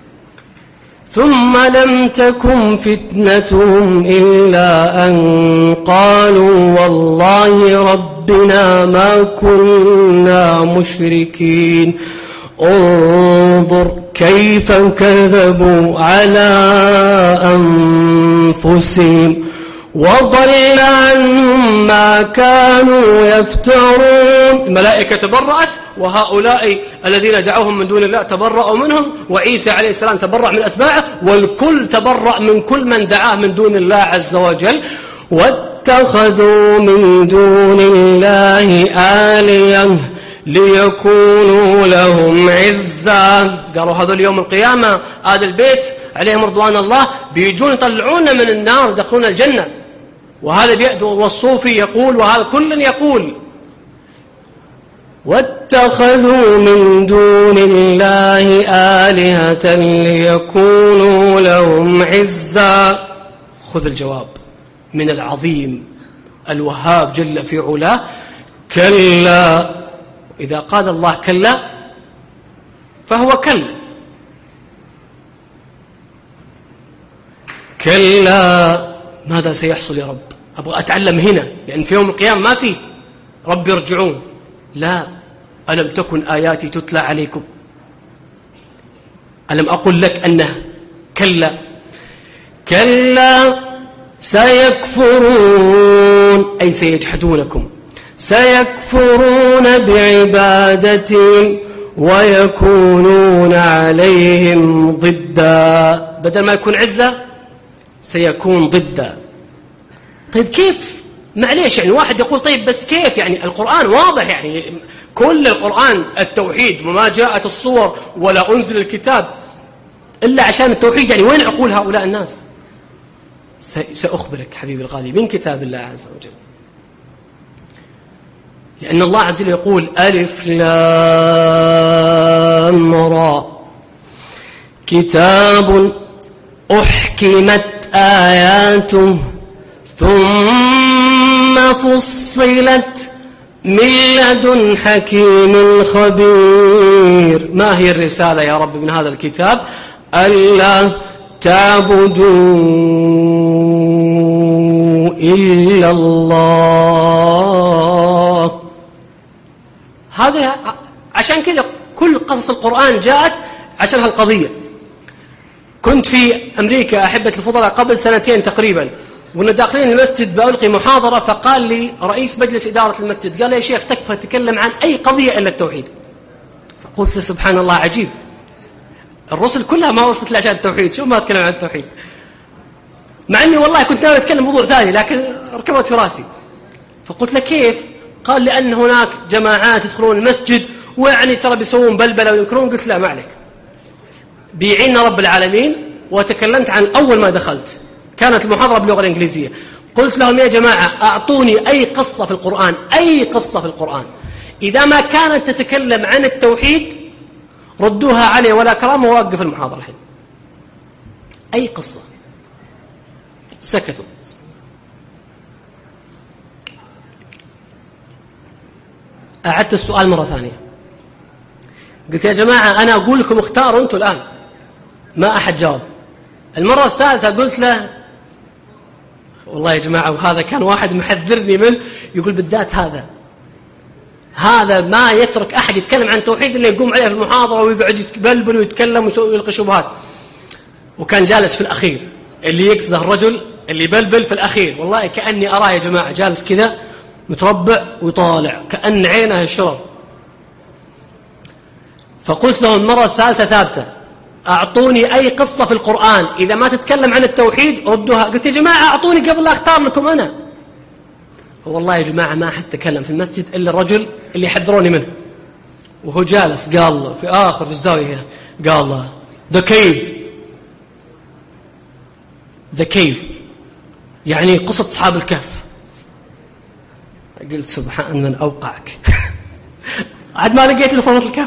ثم لم تكن فتنتهم إلا أن قالوا والله ربنا ما كنا مشركين. انظر كيف كذبوا على أنفسهم وضل عنهم ما كانوا يفترون. الملائكة تبرأت، وهؤلاء الذين دعوهم من دون الله تبرأوا منهم، وعيسى عليه السلام تبرأ من أتباعه، والكل تبرأ من كل من دعاه من دون الله عز وجل. واتخذوا من دون الله آلهة ليكونوا لهم عزا. قالوا هذا اليوم القيامة آل البيت عليهم رضوان الله بيجون يطلعون من النار يدخلون الجنة، وهذا بيأتوا، والصوفي يقول، وهذا كل يقول. واتخذوا من دون الله آلهة ليكونوا لهم عزا. خذ الجواب من العظيم الوهاب جل في علاه: كلا. إذا قال الله كلا فهو كلا. كلا ماذا سيحصل يا رب؟ أبغى أتعلم هنا، لأن في يوم القيامة ما فيه رب يرجعون. لا، ألم تكن آياتي تتلى عليكم؟ ألم أقل لك أنه كلا. كلا سيكفرون أي سيجحدونكم، سيكفرون بعبادتهم ويكونون عليهم ضدا. بدل ما يكون عزة سيكون ضدا. طيب كيف معليش يعني واحد يقول طيب بس كيف يعني القرآن واضح يعني كل القرآن التوحيد وما جاءت الصور ولا أنزل الكتاب إلا عشان التوحيد، يعني وين عقول هؤلاء الناس؟ سأخبرك حبيبي الغالي من كتاب الله عز وجل، لأن الله عز وجل يقول ألف لام را كتاب أحكمت آياته ثم فصلت من لدن حكيم خبير. ما هي الرسالة يا رب من هذا الكتاب؟ ألا تعبدوا إلا الله. هذا عشان كذا كل قصص القرآن جاءت عشان هالقضية. كنت في أمريكا أحبة الفضلاء قبل سنتين تقريبا، وأنا داخلين المسجد بألقي محاضرة، فقال لي رئيس مجلس إدارة المسجد قال لي يا شيخ تكفى تتكلم عن أي قضية إلا التوحيد. فقلت له سبحان الله عجيب، الرسل كلها ما وصلت لي عشان التوحيد، شو ما أتكلم عن التوحيد؟ مع أني والله كنت ناوي أتكلم موضوع ثاني لكن ركبت في راسي. فقلت له كيف؟ قال لأن هناك جماعات يدخلون المسجد ويعني ترى بيسوون بلبلة وينكرون. قلت لا ما عليك، بيعيننا رب العالمين. وتكلمت عن أول ما دخلت كانت المحاضرة باللغة الإنجليزية، قلت لهم يا جماعة أعطوني أي قصة في القرآن، أي قصة في القرآن إذا ما كانت تتكلم عن التوحيد ردوها عليه ولا كرامة ووقف المحاضرة الحين. أي قصة. سكتوا. أعدت السؤال مرة ثانية، قلت يا جماعة أنا أقول لكم اختاروا أنتوا الآن. ما أحد جاوب. المرة الثالثة قلت له والله يا جماعة، وهذا كان واحد محذرني منه، يقول بالذات هذا هذا ما يترك أحد يتكلم عن التوحيد اللي يقوم عليه في المحاضرة ويقعد يتبلبل ويتكلم ويلقي شبهات. وكان جالس في الأخير، اللي يقصده الرجل اللي يبلبل في الأخير، والله كأني أراه يا جماعة جالس كذا متربع ويطالع كأن عينه الشرب. فقلت لهم المرة الثالثة ثابتة، أعطوني أي قصة في القرآن إذا ما تتكلم عن التوحيد ردوها. قلت يا جماعة أعطوني قبل لا أختار لكم أنا. والله يا جماعة ما حد تكلم في المسجد إلا الرجل اللي يحذروني منه، وهو جالس قال في آخر في الزاوية هنا قال The Cave The Cave يعني قصة أصحاب الكهف. قلت سبحان من أوقعك. عاد ما لقيت لصوت الكهف.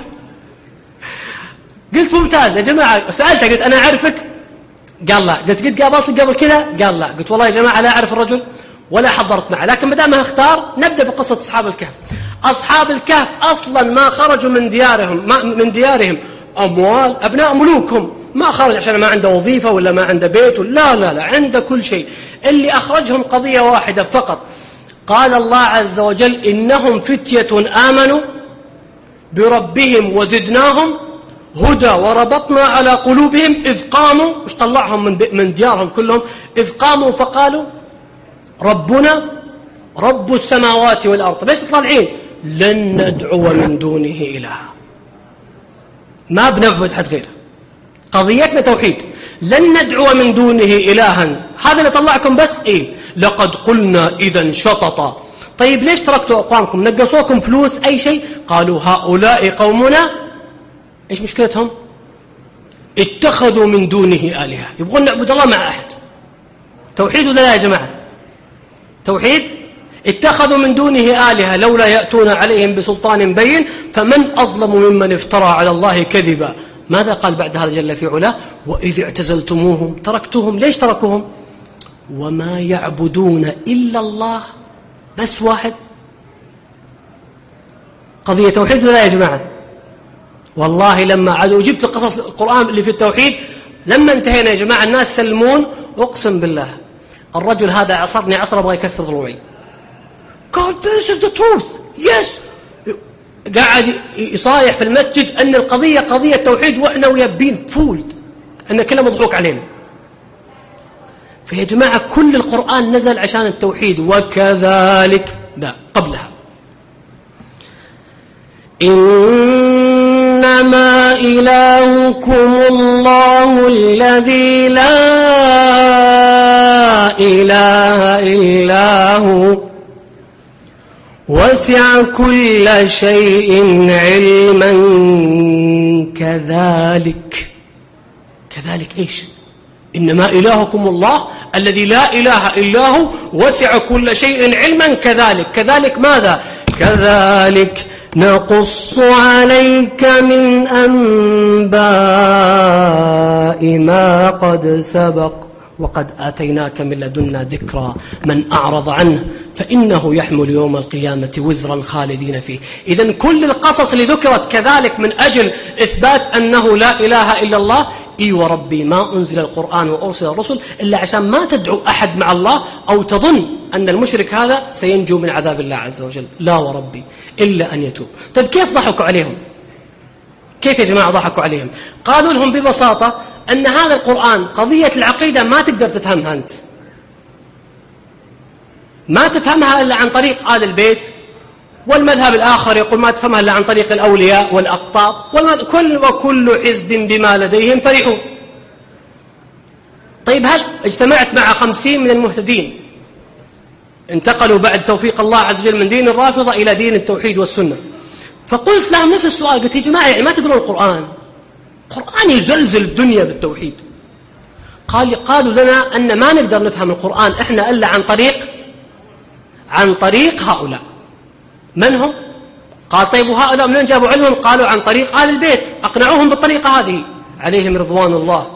قلت ممتاز يا جماعة. سألته قلت أنا أعرفك؟ قال لا. قلت قد قابلت قبل كذا؟ قال لا. قلت والله يا جماعة لا أعرف الرجل ولا حضرت معه، لكن بدأ ما اختار نبدأ بقصة أصحاب الكهف. أصحاب الكهف أصلا ما خرجوا من ديارهم، ما من ديارهم أموال أبناء ملوكهم، ما خرج عشان ما عنده وظيفة ولا ما عنده بيت، لا لا لا عنده كل شيء. اللي أخرجهم قضية واحدة فقط، قال الله عز وجل إنهم فتية آمنوا بربهم وزدناهم هدى وربطنا على قلوبهم إذ قاموا. وش طلعهم من, من ديارهم كلهم؟ إذ قاموا فقالوا ربنا رب السماوات والأرض. ليش تطلعين؟ لن ندعو من دونه إلها، ما بنعبد حد غيره، قضيتنا توحيد. لن ندعو من دونه إلها، هذا اللي طلعكم بس إيه؟ لقد قلنا إذا شططا. طيب ليش تركتوا أقوامكم؟ نقصوكم فلوس أي شيء؟ قالوا هؤلاء قومنا. إيش مشكلتهم؟ اتخذوا من دونه آلهة، يبغون نعبد الله مع أحد. توحيد ولا لا يا جماعة؟ توحيد. اتخذوا من دونه آلهة لولا يأتون عليهم بسلطان بين فمن أظلم ممن افترى على الله كذبا. ماذا قال بعد هذا جل في علاه؟ وإذ اعتزلتموهم تركتوهم. ليش تركوهم؟ وما يعبدون إلا الله. بس واحد. قضية توحيد ولا يا جماعة؟ والله لما عادوا جبت قصص القرآن اللي في التوحيد، لما انتهينا يا جماعة الناس سلمون. أقسم بالله الرجل هذا عصرني عصر أبغى يكسر ضلوعي. قال this is the truth yes. قاعد يصايح في المسجد أن القضية قضية توحيد وإحنا ويابين فولد، أن كله مضحوك علينا. فيا جماعة كل القرآن نزل عشان التوحيد. وكذلك لا قبلها إنما إلهكم الله الذي لا إله إلا هو وسع كل شيء علما كذلك. كذلك إيش؟ إنما إلهكم الله الذي لا إله إلا هو وسع كل شيء علما كذلك. كذلك ماذا؟ كذلك نقص عليك من أنباء ما قد سبق وقد آتيناك من لدنا ذكرى من أعرض عنه فإنه يحمل يوم القيامة وزرا خالدين فيه. إذن كل القصص اللي ذكرت كذلك من أجل إثبات أنه لا إله إلا الله. إي وربي ما أنزل القرآن وأرسل الرسل إلا عشان ما تدعو أحد مع الله أو تظن أن المشرك هذا سينجو من عذاب الله عز وجل. لا وربي إلا أن يتوب. طيب كيف ضحكوا عليهم؟ كيف يا جماعة ضحكوا عليهم؟ قالوا لهم ببساطة أن هذا القرآن قضية العقيدة ما تقدر تفهمها أنت، ما تفهمها إلا عن طريق آل البيت، والمذهب الآخر يقول ما تفهمها إلا عن طريق الأولياء والأقطاب، كل وكل حزب بما لديهم فرحون. طيب هل اجتمعت مع خمسين من المهتدين انتقلوا بعد توفيق الله عز وجل من دين الرافضة إلى دين التوحيد والسنة، فقلت لهم نفس السؤال، قلت يا جماعة يعني ما تدرون القرآن؟ القرآن يزلزل الدنيا بالتوحيد. قال قالوا لنا أن ما نقدر نفهم القرآن إحنا إلا عن طريق عن طريق هؤلاء. من هم؟ قال طيب وهؤلاء من جابوا علمهم؟ قالوا عن طريق آل البيت، أقنعوهم بالطريقة هذه عليهم رضوان الله.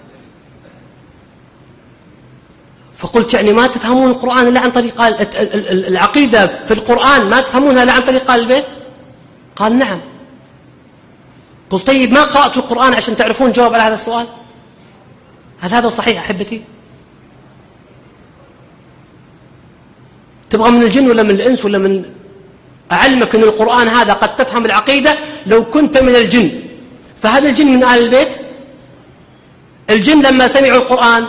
فقلت يعني ما تفهمون القرآن إلا عن طريق العقيدة في القرآن ما تفهمونها إلا عن طريق آل البيت؟ قال نعم. قلت طيب ما قرأتوا القرآن عشان تعرفون جواب على هذا السؤال؟ هل هذا صحيح أحبتي؟ تبغى من الجن ولا من الإنس ولا من؟ أعلمك أن القرآن هذا قد تفهم العقيدة لو كنت من الجن، فهذا الجن من آل البيت. الجن لما سمعوا القرآن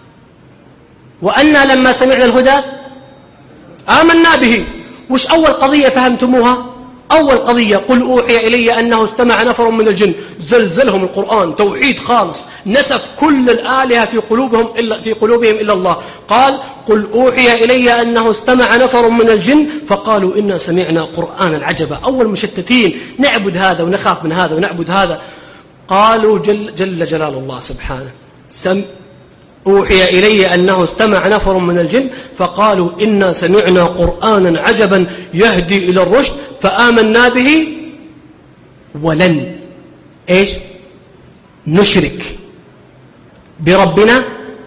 وأنا لما سمعنا الهدى آمنا به. وش أول قضية فهمتموها؟ أول قضية قل أوحي إلي أنه استمع نفر من الجن، زلزلهم القرآن توحيد خالص، نسف كل الآلهة في قلوبهم إلا في قلوبهم إلا الله. قال قل أوحي إلي أنه استمع نفر من الجن فقالوا إنا سمعنا قرآنا عجبا. أول مشتتين، نعبد هذا ونخاف من هذا ونعبد هذا. قالوا جل, جل جلال الله سبحانه سم أوحي إلي أنه استمع نفر من الجن فقالوا إنا سمعنا قرآنا عجبا يهدي إلى الرشد فآمنا به ولن إيش نشرك بربنا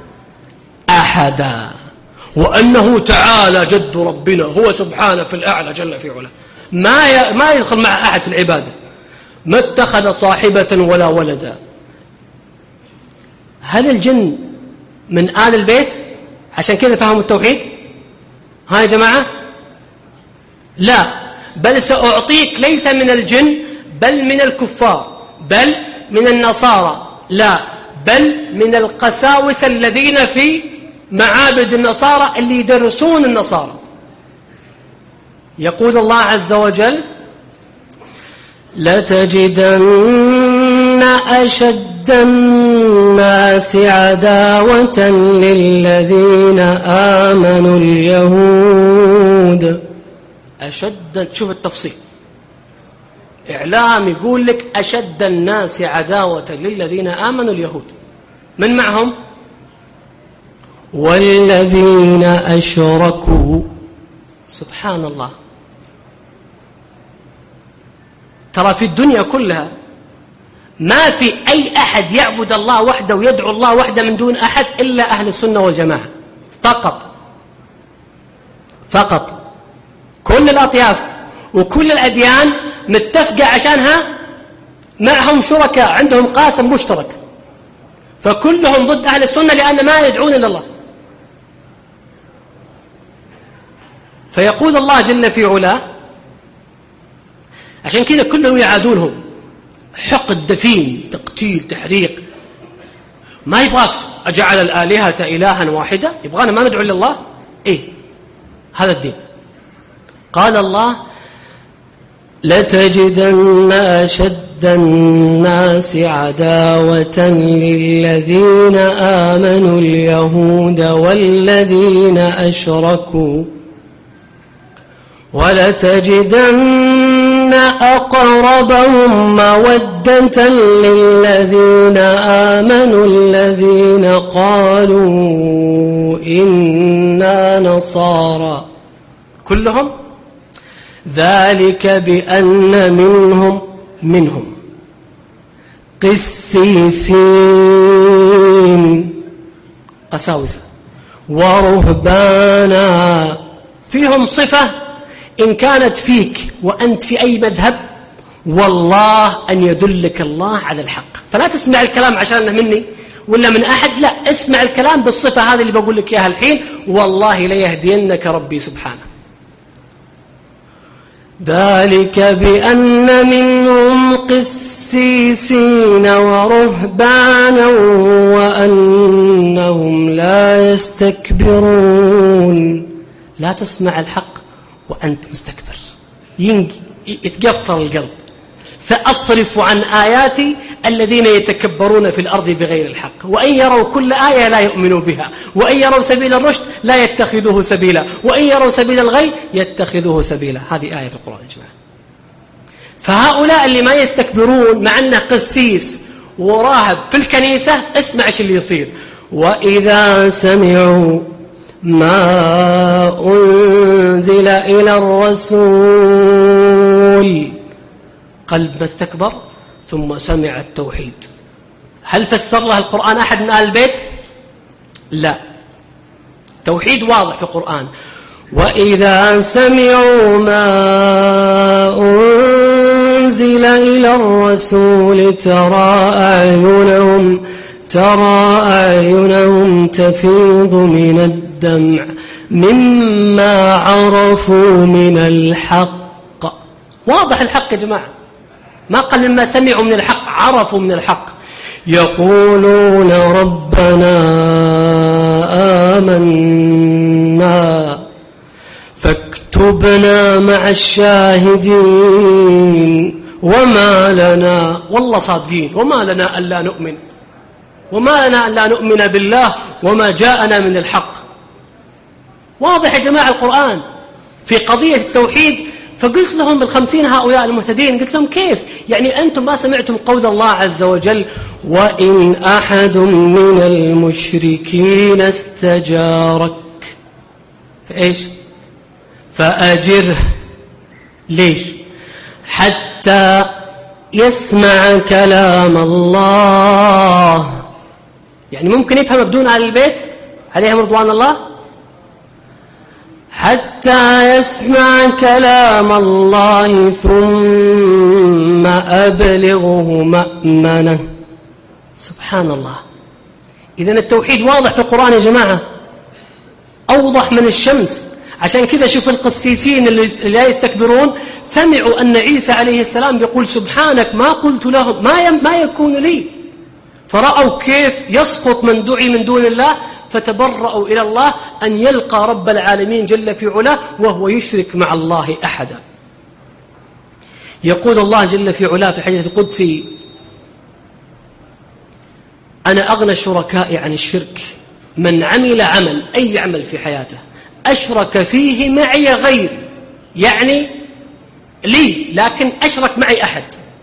أحدا وأنه تعالى جد ربنا هو سبحانه في الأعلى جل في علا. ما ما يدخل مع أحد في العبادة، ما اتخذ صاحبة ولا ولدا. هل الجن من آل البيت عشان كذا فهموا التوحيد؟ ها يا جماعة؟ لا، بل سأعطيك ليس من الجن بل من الكفار بل من النصارى، لا بل من القساوسة الذين في معابد النصارى اللي يدرسون النصارى. يقول الله عز وجل لتجدن أشد الناس عداوة للذين آمنوا اليهود. أشد، شوف التفصيل، إعلام يقول لك أشد الناس عداوة للذين آمنوا اليهود، من معهم؟ والذين أشركوا. سبحان الله، ترى في الدنيا كلها ما في أي أحد يعبد الله وحده ويدعو الله وحده من دون أحد إلا أهل السنة والجماعة فقط فقط. كل الأطياف وكل الأديان متفقة عشانها، معهم شركاء عندهم قاسم مشترك، فكلهم ضد أهل السنة لأن ما يدعون إلا الله. فيقول الله جل في علاه عشان كذا كلهم يعادونهم، حقد دفين، تقتيل، تحريق. ما يبغاك أجعل الآلهة إلها واحدة، يبغانا ما ندعو إلا الله. إيه هذا الدين. قال الله لتجدن أشد الناس عداوة للذين آمنوا اليهود والذين أشركوا ولتجدن أقربهم مودة للذين آمنوا الذين قالوا إنا نصارى كلهم ذلك بأن منهم منهم قسيسين قساوسة ورهبانا، فيهم صفة إن كانت فيك وأنت في أي مذهب والله أن يدلك الله على الحق. فلا تسمع الكلام عشانه مني ولا من أحد، لا، اسمع الكلام بالصفة هذه اللي بقول لك إياها الحين، والله ليهدينك ربي سبحانه. ذلك بأن منهم قسيسين ورهبانا وأنهم لا يستكبرون. لا تسمع الحق وأنت مستكبر، يتقفل القلب. سأصرف عن آياتي الذين يتكبرون في الأرض بغير الحق وإن يروا كل آية لا يؤمنوا بها وإن يروا سبيل الرشد لا يتخذوه سبيلا وإن يروا سبيل الغي يتخذوه سبيلا. هذه آية في القرآن يا جماعة. فهؤلاء اللي ما يستكبرون مع أنه قسيس وراهب في الكنيسة، اسمع ايش اللي يصير. وإذا سمعوا ما أنزل إلى الرسول، قلب ما استكبر ثم سمع التوحيد. هل فسر له القرآن أحد من أهل البيت؟ لا، توحيد واضح في القرآن. وإذا سمعوا ما أنزل إلى الرسول ترى أعينهم ترى أعينهم تفيض من الدمع مما عرفوا من الحق. واضح الحق يا جماعة، ما قال مما سمعوا من الحق، عرفوا من الحق. يقولون ربنا آمنا فاكتبنا مع الشاهدين وما لنا، والله صادقين، وما لنا ألا نؤمن وما لنا ألا نؤمن بالله وما جاءنا من الحق. واضح يا جماعة القرآن في قضية التوحيد. فقلت لهم الخمسين هؤلاء المهتدين، قلت لهم كيف يعني أنتم ما سمعتم قول الله عز وجل وإن أحد من المشركين استجارك فإيش فأجره، ليش؟ حتى يسمع كلام الله. يعني ممكن يفهم بدون أهل البيت عليهم رضوان الله، حتى يسمع كلام الله ثم أبلغه مأمنه. سبحان الله. إذن التوحيد واضح في القرآن يا جماعة، أوضح من الشمس. عشان كذا شوف القسيسين اللي لا يستكبرون سمعوا أن عيسى عليه السلام يقول سبحانك ما قلت لهم ما ما يكون لي، فرأوا كيف يسقط من دعي من دون الله، فتبرأوا إلى الله أن يلقى رب العالمين جل في علاه وهو يشرك مع الله أحدا. يقول الله جل في علاه في الحديث القدسي أنا أغنى الشركاء عن الشرك من عمل عمل أي عمل في حياته أشرك فيه معي غيري، يعني لي لكن أشرك معي أحد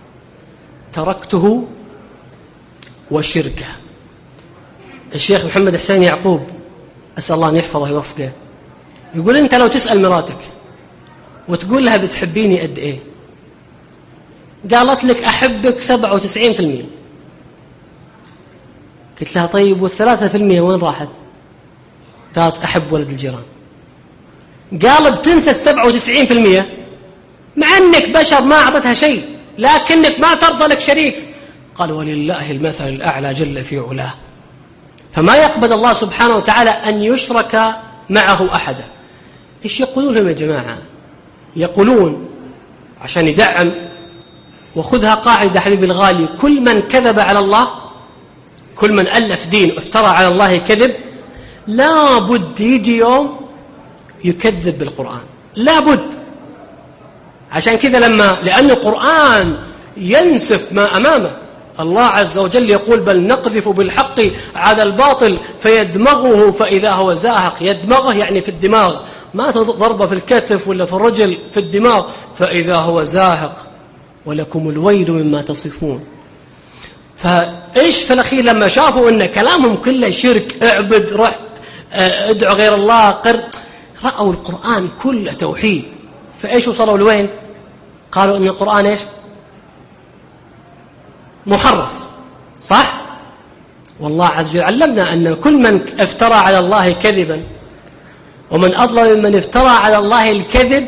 تركته وشركه. الشيخ محمد حسين يعقوب أسأل الله أن يحفظه ويوفقه يقول أنت لو تسأل مراتك وتقول لها بتحبيني قد إيه، قالت لك أحبك سبعة وتسعين في المية، قلت لها طيب والثلاثة في المية وين راحت؟ قالت أحب ولد الجيران. قال بتنسى السبعة وتسعين في المية مع أنك بشر ما أعطتها شيء لكنك ما ترضى لك شريك. قال ولله المثل الأعلى جل في علاه. فما يقبل الله سبحانه وتعالى أن يشرك معه أحدا. إيش يقولون هم يا جماعة؟ يقولون عشان يدعم، وخذها قاعدة حبيبي الغالي، كل من كذب على الله، كل من ألف دين وافترى على الله كذب لا بد يجي يوم يكذب بالقرآن، لا بد. عشان كذا لما لأن القرآن ينسف ما أمامه، الله عز وجل يقول بل نقذف بالحق على الباطل فيدمغه فإذا هو زاهق. يدمغه يعني في الدماغ، ما ضربة في الكتف ولا في الرجل في الدماغ، فإذا هو زاهق ولكم الويل مما تصفون. فإيش في الأخير لما شافوا أن كلامهم كله شرك، اعبد، روح ادعو غير الله، قر، رأوا القرآن كله توحيد، فإيش وصلوا لوين؟ قالوا أن القرآن إيش؟ محرف، صح؟ والله عز وجل علمنا أن كل من افترى على الله كذبا ومن أظلم ممن افترى على الله الكذب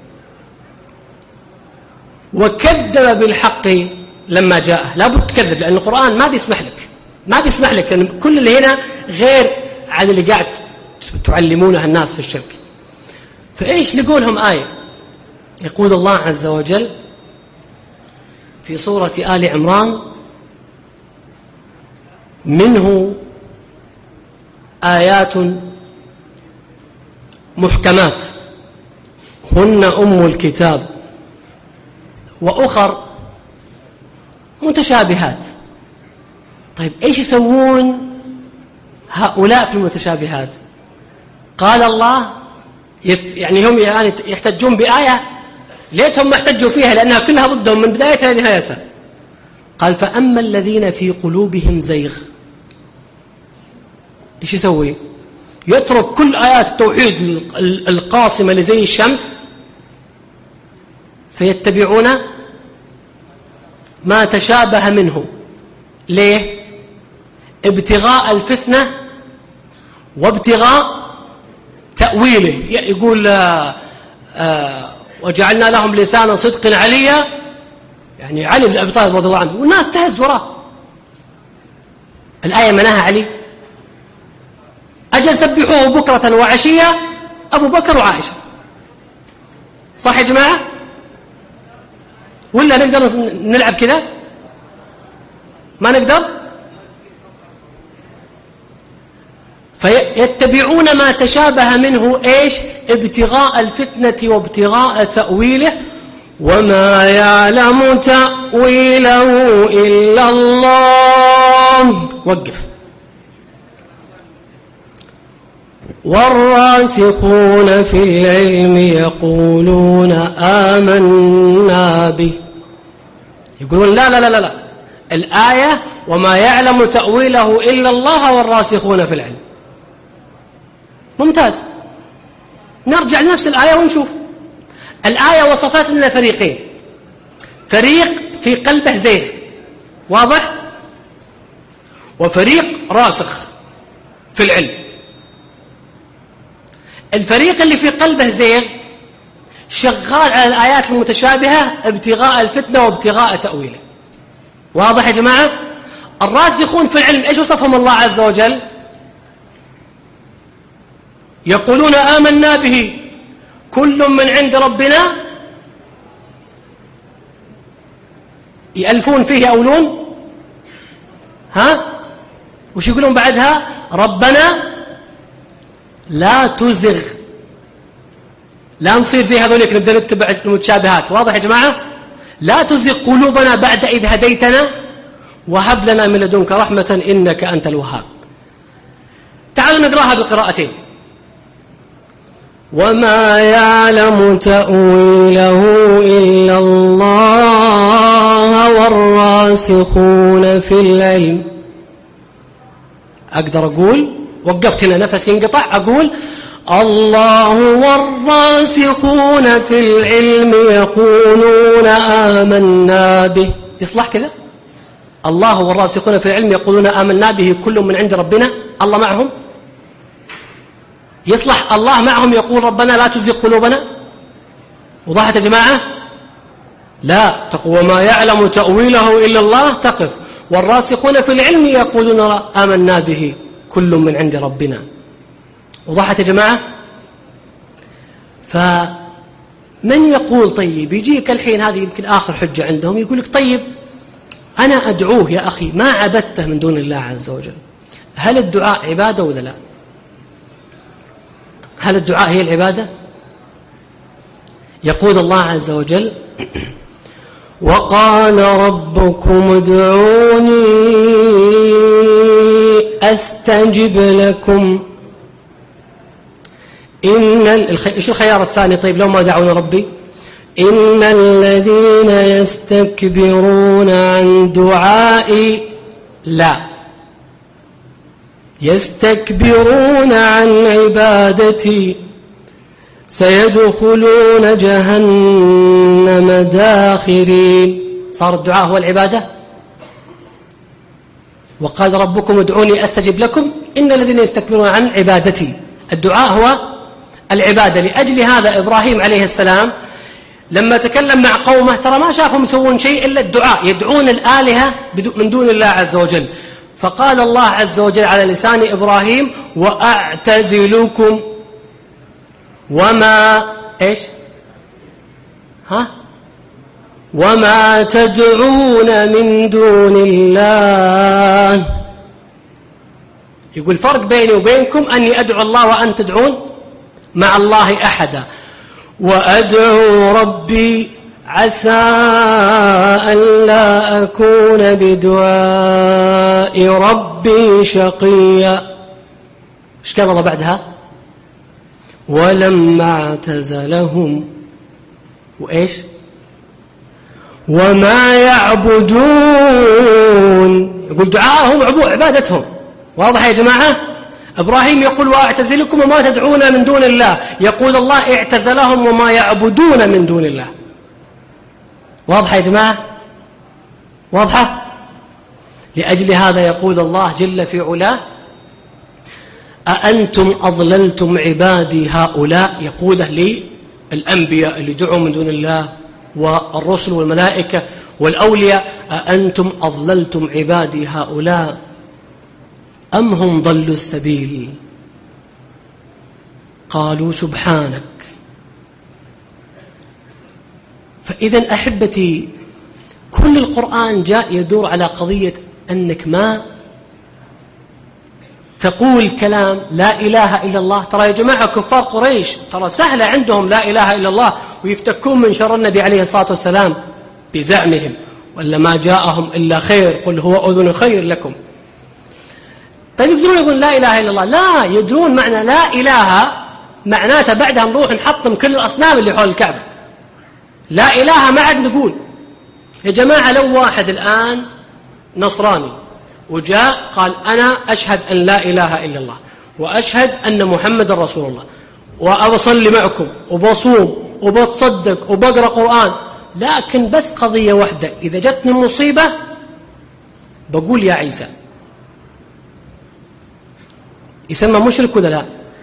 وكذب بالحق لما جاءه. لا بد تكذب، لأن القرآن ما بيسمح لك ما بيسمح لك يعني كل اللي هنا غير عن اللي قاعد تعلمونه الناس في الشرك. فإيش لقولهم آية يقول الله عز وجل في سورة آل عمران: منه آيات محكمات هن أم الكتاب وأخر متشابهات. طيب إيش يسوون هؤلاء في المتشابهات؟ قال الله يعني هم يعني يحتجون بآية ليتهم ما احتجوا فيها لأنها كلها ضدهم من بدايتها لنهايتها. قال: فأما الذين في قلوبهم زيغ، إيش يسوي؟ يترك كل آيات التوحيد القاصمة لزي الشمس، فيتبعون ما تشابه منه. ليه؟ ابتغاء الفتنة وابتغاء تأويله. يقول آآ آآ وجعلنا لهم لسانا صدق عليا، يعني علي بن أبي طالب رضي الله عنه، والناس تهز وراه. الآية مناها علي، أجل سبحوه بكرة وعشية أبو بكر وعائشة، صح يا جماعة؟ ولا نقدر نلعب كذا؟ ما نقدر؟ فيتبعون ما تشابه منه إيش؟ ابتغاء الفتنة وابتغاء تأويله، وما يعلم تأويله إلا الله. وقف. والراسخون في العلم يقولون آمنا به. يقولون لا لا لا لا الآية وما يعلم تأويله إلا الله والراسخون في العلم. ممتاز. نرجع لنفس الآية ونشوف. الآية وصفت لنا فريقين: فريق في قلبه زيغ واضح، وفريق راسخ في العلم. الفريق اللي في قلبه زيغ شغال على الآيات المتشابهة ابتغاء الفتنة وابتغاء تأويله. واضح يا جماعة؟ الراسخون في العلم إيش وصفهم الله عز وجل؟ يقولون آمنا به كل من عند ربنا، يألفون فيه أولون، ها؟ وش يقولون بعدها؟ ربنا لا تزغ. لا نصير زي هذوليك نبدأ نتبع المتشابهات. واضح يا جماعة؟ لا تزغ قلوبنا بعد إذ هديتنا وهب لنا من لدنك رحمة إنك أنت الوهاب. تعالوا نقرأها بالقراءتين. وما يعلم تأويله إلا الله والراسخون في العلم. أقدر أقول وقفت هنا نفسي ينقطع، أقول الله والراسخون في العلم يقولون آمنا به. يصلح كذا؟ الله والراسخون في العلم يقولون آمنا به كل من عند ربنا. الله معهم؟ يصلح الله معهم يقول ربنا لا تزغ قلوبنا؟ وضحت يا جماعة؟ لا. تقول وما يعلم تأويله إلا الله، تقف. والراسخون في العلم يقولون آمنا به كل من عند ربنا. وضحت يا جماعة؟ فمن يقول طيب يجيك الحين، هذه يمكن آخر حجة عندهم، يقول لك طيب أنا أدعوه يا أخي ما عبدته من دون الله عز وجل، هل الدعاء عبادة ولا لا؟ هل الدعاء هي العبادة؟ يقول الله عز وجل وقال ربكم ادعوني أستجب لكم إن الخ... إيش الخيار الثاني؟ طيب لو ما دعونا ربي، إن الذين يستكبرون عن دعائي، لا، يستكبرون عن عبادتي سيدخلون جهنم داخرين. صار الدعاء هو العبادة. وقال ربكم ادعوني أستجب لكم إن الذين يستكبرون عن عبادتي، الدعاء هو العبادة. لأجل هذا إبراهيم عليه السلام لما تكلم مع قومه ترى ما شافهم يسوون شيء إلا الدعاء، يدعون الآلهة من دون الله عز وجل. فقال الله عز وجل على لسان إبراهيم وأعتزلكم وما إيش ها وما تدعون من دون الله. يقول فرق بيني وبينكم أني أدعو الله وأن تدعون مع الله أحدا. وأدعو ربي عسى أن لا أكون بدعاء ربي شقيا. إيش قال الله بعدها؟ ولما اعتزلهم وإيش وما يعبدون. يقول دعاءهم عبادتهم. واضح يا جماعة؟ إبراهيم يقول وأعتزلكم وما تدعون من دون الله، يقول الله اعتزلهم وما يعبدون من دون الله. واضحة يا جماعة؟ واضحة؟ لأجل هذا يقول الله جل في علاه أأنتم أضللتم عبادي هؤلاء، يقوله للأنبياء اللي دعوا من دون الله والرسل والملائكة والأولياء، أأنتم أضللتم عبادي هؤلاء أم هم ضلوا السبيل؟ قالوا سبحانك. فإذا أحبتي كل القرآن جاء يدور على قضية أنك ما تقول كلام لا إله إلا الله. ترى يا جماعة كفار قريش ترى سهلة عندهم لا إله إلا الله، ويفتكون من شر النبي عليه الصلاة والسلام بزعمهم ولا ما جاءهم إلا خير، قل هو أذن خير لكم. طيب يقدرون يقول لا إله إلا الله؟ لا، يدرون معنى لا إله معناته بعدها نروح نحطم كل الأصنام اللي حول الكعبة. لا إله ما عاد نقول. يا جماعة لو واحد الآن نصراني وجاء قال أنا أشهد أن لا إله إلا الله وأشهد أن محمد رسول الله وأصلي معكم وبصوم وبتصدق وبقرأ قرآن، لكن بس قضية واحدة، إذا جتني مصيبة بقول يا عيسى، يسمى مشرك ولا لا؟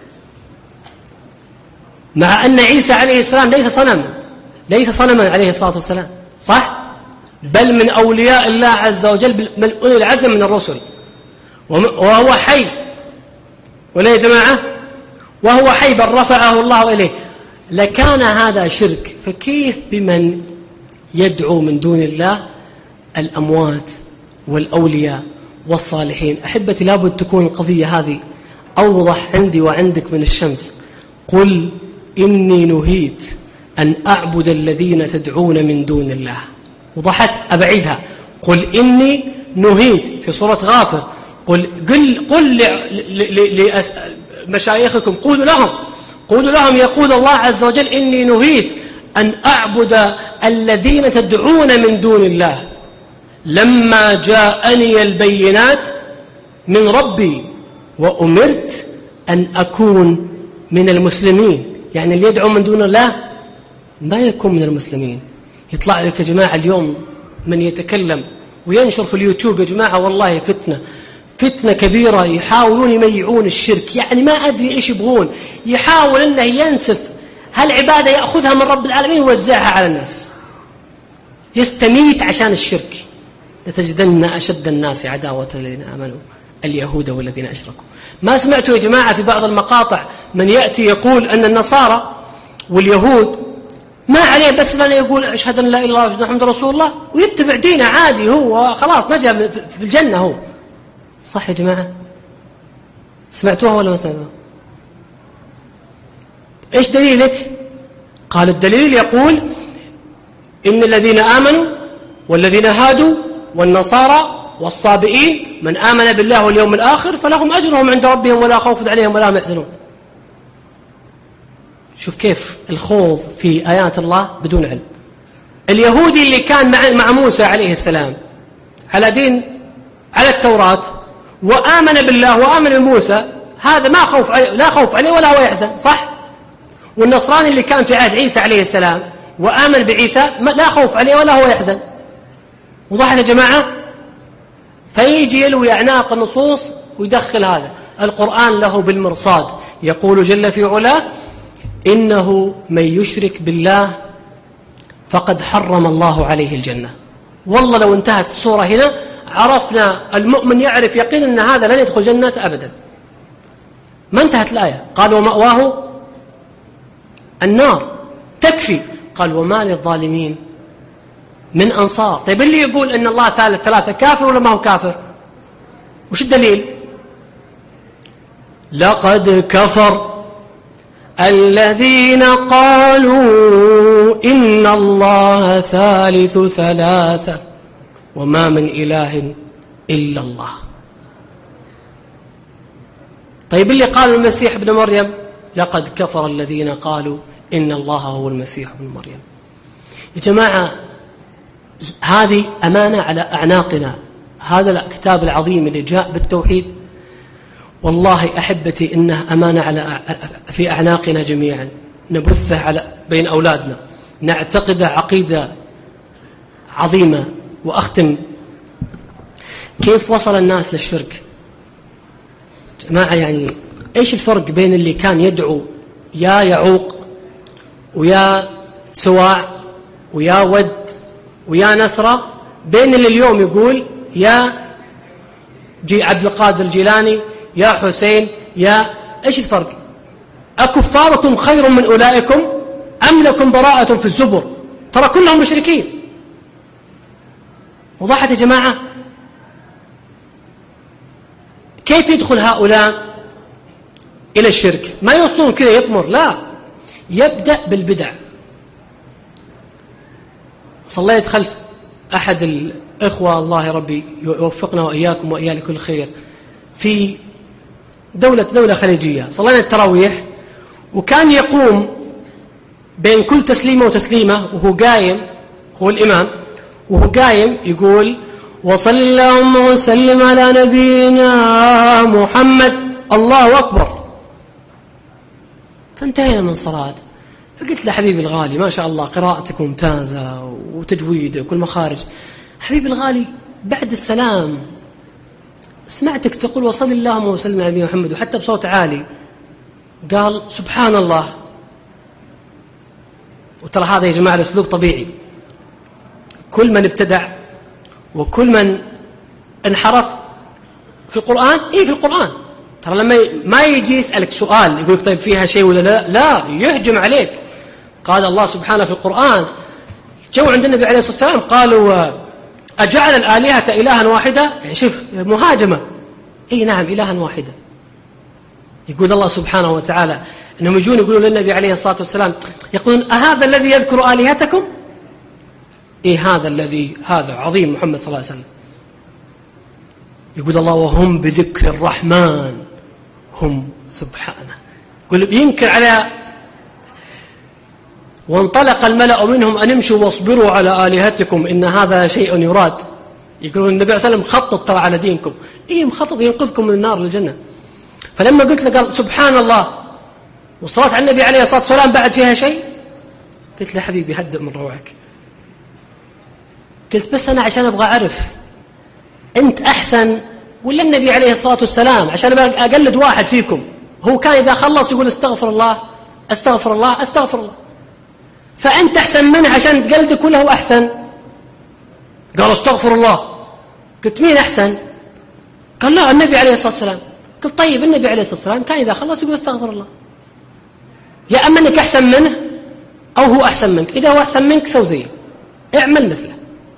مع أن عيسى عليه السلام ليس صنما، ليس صنما عليه الصلاة والسلام، صح؟ بل من أولياء الله عز وجل، من أولي العزم من الرسل، وهو حي، ولا يا جماعة؟ وهو حي بل رفعه الله إليه. لكان هذا شرك، فكيف بمن يدعو من دون الله الأموات والأولياء والصالحين؟ أحبتي لابد تكون القضية هذه أوضح عندي وعندك من الشمس. قل إني نهيت أن أعبد الذين تدعون من دون الله. وضحت؟ أبعيدها. قل إني نهيت في سورة غافر. قل قل قل لمشايخكم قولوا لهم قولوا لهم يقول الله عز وجل إني نهيت أن أعبد الذين تدعون من دون الله لما جاءني البينات من ربي وأمرت أن أكون من المسلمين. يعني اللي يدعو من دون الله ما يكون من المسلمين. يطلع لك يا جماعة اليوم من يتكلم وينشر في اليوتيوب يا جماعة والله فتنة فتنة كبيرة، يحاولون يميعون الشرك، يعني ما أدري إيش يبغون، يحاول أنه ينسف هالعبادة يأخذها من رب العالمين ويوزعها على الناس، يستميت عشان الشرك. لتجدن أشد الناس عداوة الذين آمنوا اليهود والذين أشركوا. ما سمعتوا يا جماعة في بعض المقاطع من يأتي يقول أن النصارى واليهود ما عليه بس لأنه يقول أشهد أن لا إله إلا الله وأشهد أن محمد رسول الله ويتبع دينه عادي، هو خلاص نجا في الجنة هو. صح يا جماعة؟ سمعتوها ولا ما سمعتوها؟ إيش دليلك؟ قال الدليل يقول إن الذين آمنوا والذين هادوا والنصارى والصابئين من آمن بالله واليوم الآخر فلهم أجرهم عند ربهم ولا خوف عليهم ولا هم يحزنون. شوف كيف الخوض في آيات الله بدون علم. اليهودي اللي كان مع مع موسى عليه السلام على دين على التوراة وآمن بالله وآمن بموسى، هذا ما خوف عليه، لا خوف عليه ولا هو يحزن، صح؟ والنصراني اللي كان في عهد عيسى عليه السلام وآمن بعيسى لا خوف عليه ولا هو يحزن. وضحت يا جماعة؟ فيجي يلوي أعناق النصوص ويدخل هذا. القرآن له بالمرصاد، يقول جل في علاه: إنه من يشرك بالله فقد حرم الله عليه الجنة. والله لو انتهت السورة هنا عرفنا المؤمن يعرف يقين أن هذا لن يدخل جنة أبدا. ما انتهت الآية. قال: ومأواه النار. تكفي. قال: وما للظالمين من أنصار. طيب اللي يقول أن الله ثالث ثلاثة كافر ولا ما هو كافر؟ وش الدليل؟ لقد كفر الذين قالوا إن الله ثالث ثلاثة وما من إله إلا الله. طيب اللي قال المسيح ابن مريم: لقد كفر الذين قالوا إن الله هو المسيح ابن مريم. يا جماعة هذه أمانة على أعناقنا. هذا الكتاب العظيم اللي جاء بالتوحيد والله أحبتي إنه أمانة على في أعناقنا جميعا، نبثه على بين أولادنا، نعتقد عقيدة عظيمة. وأختم، كيف وصل الناس للشرك؟ جماعة يعني إيش الفرق بين اللي كان يدعو يا يعوق ويا سواع ويا ود ويا نصرة، بين اللي اليوم يقول يا جي عبد القادر الجيلاني يا حسين يا إيش الفرق؟ أكفاركم خير من أولئكم أم لكم براءة في الزبر؟ ترى كلهم مشركين. وضحت يا جماعة؟ كيف يدخل هؤلاء إلى الشرك؟ ما يوصلون كذا يطمر، لا، يبدأ بالبدع. صليت خلف أحد الإخوة، الله ربي يوفقنا وإياكم وإياه لكل خير، في دولة دولة خليجية. صلينا التراويح وكان يقوم بين كل تسليمة وتسليمة وهو قايم، هو الإمام، وهو قايم يقول: وصل اللهم وسلم على نبينا محمد، الله أكبر. فانتهينا من صلاة. فقلت له: حبيبي الغالي ما شاء الله قراءتك ممتازة وتجويدك والمخارج، حبيبي الغالي بعد السلام سمعتك تقول وصل اللهم وسلم على نبينا محمد وحتى بصوت عالي. قال: سبحان الله. وترى هذا يا جماعة الأسلوب طبيعي. كل من ابتدع وكل من انحرف في القرآن، إيه في القرآن ترى لما ما يجي يسألك سؤال يقولك طيب فيها شيء ولا لا، لا، يهجم عليك. قال الله سبحانه في القرآن، جو عند النبي عليه الصلاة والسلام قالوا: أجعل الآلهة إلها واحدة؟ يعني شوف مهاجمة. إيه نعم إلها واحدة. يقول الله سبحانه وتعالى إنهم يجون يقولون للنبي عليه الصلاة والسلام، يقولون: أهذا الذي يذكر آلهتكم؟ إيه هذا الذي هذا عظيم محمد صلى الله عليه وسلم. يقول الله: وهم بذكر الرحمن هم سبحانه. يقول ينكر على. وانطلق الملأ منهم أن امشوا واصبروا على آلهتكم إن هذا شيء يراد. يقولون النبي عليه الصلاة والسلام مخطط ترى على دينكم، إيه مخطط ينقذكم من النار للجنة. فلما قلت له قال سبحان الله والصلاة على النبي عليه الصلاة والسلام بعد فيها شيء؟ قلت له حبيبي هدئ من روعك. قلت بس أنا عشان أبغى أعرف أنت أحسن ولا النبي عليه الصلاة والسلام، عشان أقلد واحد فيكم هو كان إذا خلص يقول استغفر الله استغفر الله استغفر الله، فأنت أحسن منه عشان تقلدك ولا هو أحسن؟ قال استغفر الله. قلت مين أحسن؟ قال لا النبي عليه الصلاة والسلام. قلت طيب النبي عليه الصلاة والسلام كان إذا خلص يقول استغفر الله، يا أما أنك أحسن منه أو هو أحسن منك. إذا هو أحسن منك سو زيه، اعمل مثله.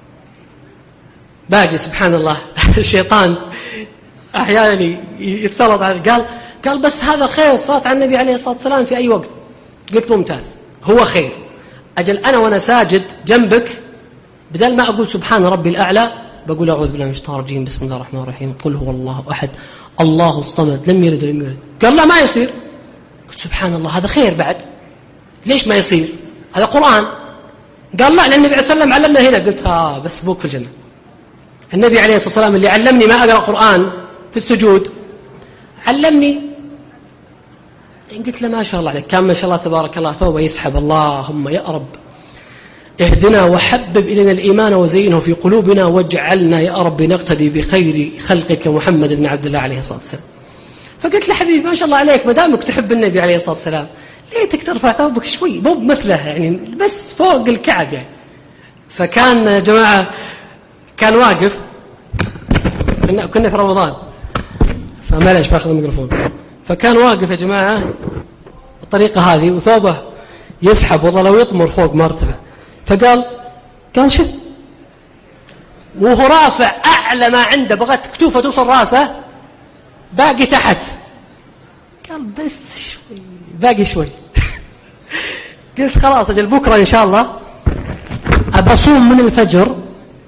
باقي سبحان الله الشيطان أحيانا يتسلط عليه. قال قال بس هذا خير، صلاة على النبي عليه الصلاة والسلام في أي وقت. قلت ممتاز، هو خير. أجل أنا وأنا ساجد جنبك بدل ما أقول سبحان ربي الأعلى بقول أعوذ بالله من الشيطان الرجيم بسم الله الرحمن الرحيم قل هو الله أحد الله الصمد لم يلد ولم يولد. قال لا ما يصير. قلت سبحان الله هذا خير بعد. ليش ما يصير؟ هذا قرآن. قال لا، لأن النبي عليه الصلاة والسلام علمنا هنا. قلت ها بس بوك في الجنة. النبي عليه الصلاة والسلام اللي علمني ما أقرأ قرآن في السجود علمني. قلت له ما شاء الله عليك، كان ما شاء الله تبارك الله ثوبه يسحب اللهم يا رب اهدنا وحبب إلينا الإيمان وزينه في قلوبنا واجعلنا يا رب نقتدي بخير خلقك محمد بن عبد الله عليه الصلاة والسلام. فقلت له حبيبي ما شاء الله عليك، ما دامك تحب النبي عليه الصلاة والسلام ليتك ترفع ثوبك شوي، مو بمثله يعني بس فوق الكعب يعني. فكان يا جماعة كان واقف، كنا في رمضان فمالش باخذ الميكروفون، فكان واقف يا جماعة بالطريقة هذه وثوبه يسحب والله لو يطمر فوق ما ارتفع. فقال قال شف وهو رافع أعلى ما عنده، بغت كتوفه توصل راسه، باقي تحت. قال بس شوي باقي شوي. قلت خلاص أجل بكرة إن شاء الله أبصوم من الفجر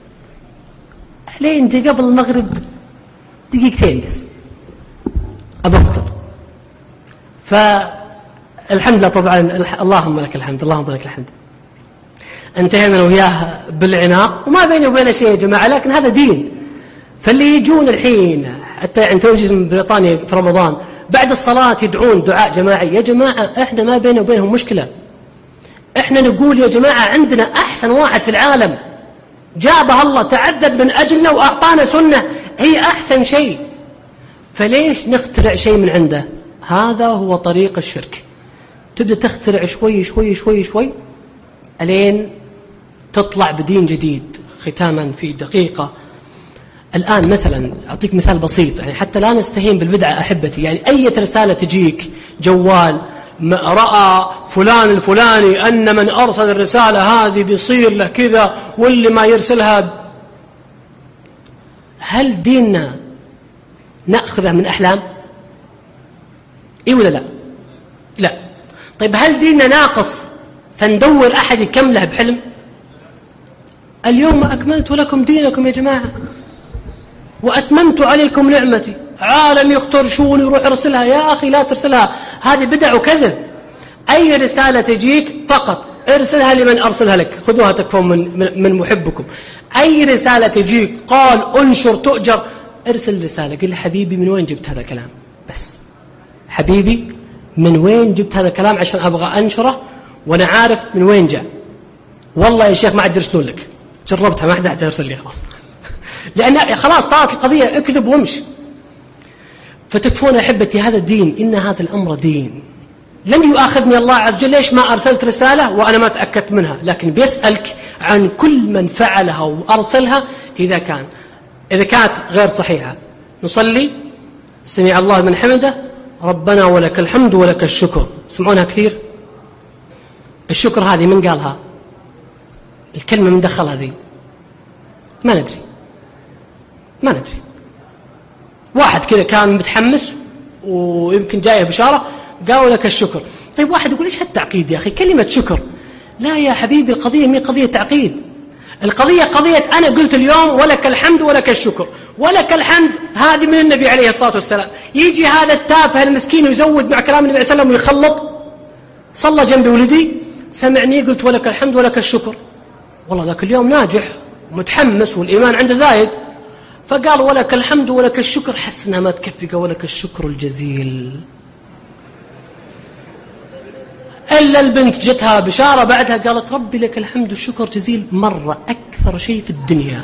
لين دي قبل المغرب دقيقتين بس أبفطر. فالحمد لله طبعا اللهم لك الحمد اللهم لك الحمد انتهينا وياه بالعناق وما بيني وبينه شيء يا جماعة، لكن هذا دين. فاللي يجون الحين حتى يعني توجد من بريطانيا في رمضان بعد الصلاة يدعون دعاء جماعي، يا جماعة احنا ما بيننا وبينهم مشكلة. احنا نقول يا جماعة عندنا أحسن واحد في العالم جابها الله تعذب من أجلنا وأعطانا سنة هي أحسن شيء، فليش نخترع شيء من عنده؟ هذا هو طريق الشرك. تبدأ تخترع شوي شوي شوي شوي ألين تطلع بدين جديد. ختاما في دقيقة، الآن مثلا أعطيك مثال بسيط يعني حتى لا نستهين بالبدعة أحبتي، يعني أي رسالة تجيك جوال رأى فلان الفلاني أن من أرسل الرسالة هذه بيصير له كذا واللي ما يرسلها، هل ديننا نأخذه من أحلام؟ إيه ولا لا؟ لا. طيب هل ديننا ناقص فندور أحد يكمله بحلم؟ اليوم أكملت لكم دينكم يا جماعة وأتممت عليكم نعمتي. عالم يختار شون يروح يرسلها، يا أخي لا ترسلها، هذه بدع وكذب. أي رسالة تجيك فقط ارسلها لمن أرسلها لك، خذوها تكفون من, من محبكم. أي رسالة تجيك قال انشر تؤجر، ارسل رسالة قل حبيبي من وين جبت هذا الكلام، بس حبيبي من وين جبت هذا الكلام عشان أبغى أنشره وأنا عارف من وين جاء. والله يا شيخ ما عاد يرسلون لك، جربتها ما حد عاد يرسل لي خلاص. لأن خلاص صارت القضية اكذب وامشي. فتكفون أحبتي هذا الدين، إن هذا الأمر دين. لن يؤاخذني الله عز وجل ليش ما أرسلت رسالة وأنا ما تأكدت منها، لكن بيسألك عن كل من فعلها وأرسلها إذا كان إذا كانت غير صحيحة. نصلي سمع الله من حمده ربنا ولك الحمد ولك الشكر، سمعونها كثير. الشكر هذه من قالها؟ الكلمة من دخل هذه؟ ما ندري ما ندري واحد كذا كان متحمس ويمكن جايه بشارة قالوا لك الشكر. طيب واحد يقول إيش هالتعقيد يا أخي كلمة شكر؟ لا يا حبيبي القضية مي قضية تعقيد، القضية قضية أنا قلت اليوم ولك الحمد ولك الشكر. ولك الحمد هذه من النبي عليه الصلاة والسلام. يجي هذا التافه المسكين ويزود مع كلام النبي عليه الصلاة والسلام ويخلط. صلى جنبي ولدي سمعني قلت ولك الحمد ولك الشكر، والله ذاك اليوم ناجح ومتحمس والإيمان عنده زايد، فقال ولك الحمد ولك الشكر، حسنا ما تكفي ولك الشكر الجزيل. إلا البنت جتها بشارة بعدها قالت ربي لك الحمد والشكر جزيل مرة أكثر شيء في الدنيا.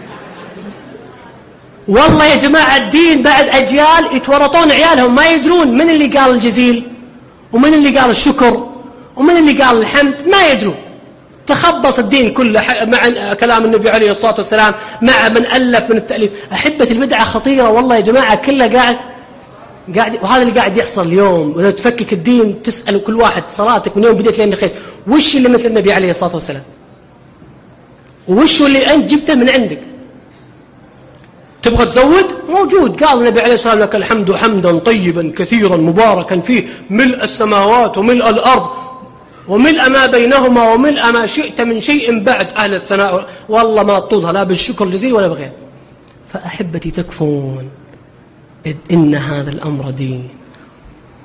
والله يا جماعة الدين بعد أجيال يتورطون عيالهم ما يدرون من اللي قال الجزيل ومن اللي قال الشكر ومن اللي قال الحمد، ما يدرون. تخبص الدين كله مع كلام النبي عليه الصلاة والسلام مع من ألف من التأليف. أحبة البدعة خطيرة والله يا جماعة، كلها قاعد قاعد وهذا اللي قاعد يحصل اليوم. ولو تفكك الدين تسأل كل واحد صلاتك من يوم بديت لين دخلت وش اللي مثل النبي عليه الصلاة والسلام، وش اللي أنت جبته من عندك. تبغى تزود موجود، قال النبي عليه الصلاة والسلام لك الحمد حمدا طيبا كثيرا مباركا فيه ملء السماوات وملء الأرض وملء ما بينهما وملء ما شئت من شيء بعد أهل الثناء. والله ما طولها لا بالشكر الجزيل ولا بغير. فأحبتي تكفون إن هذا الأمر دين.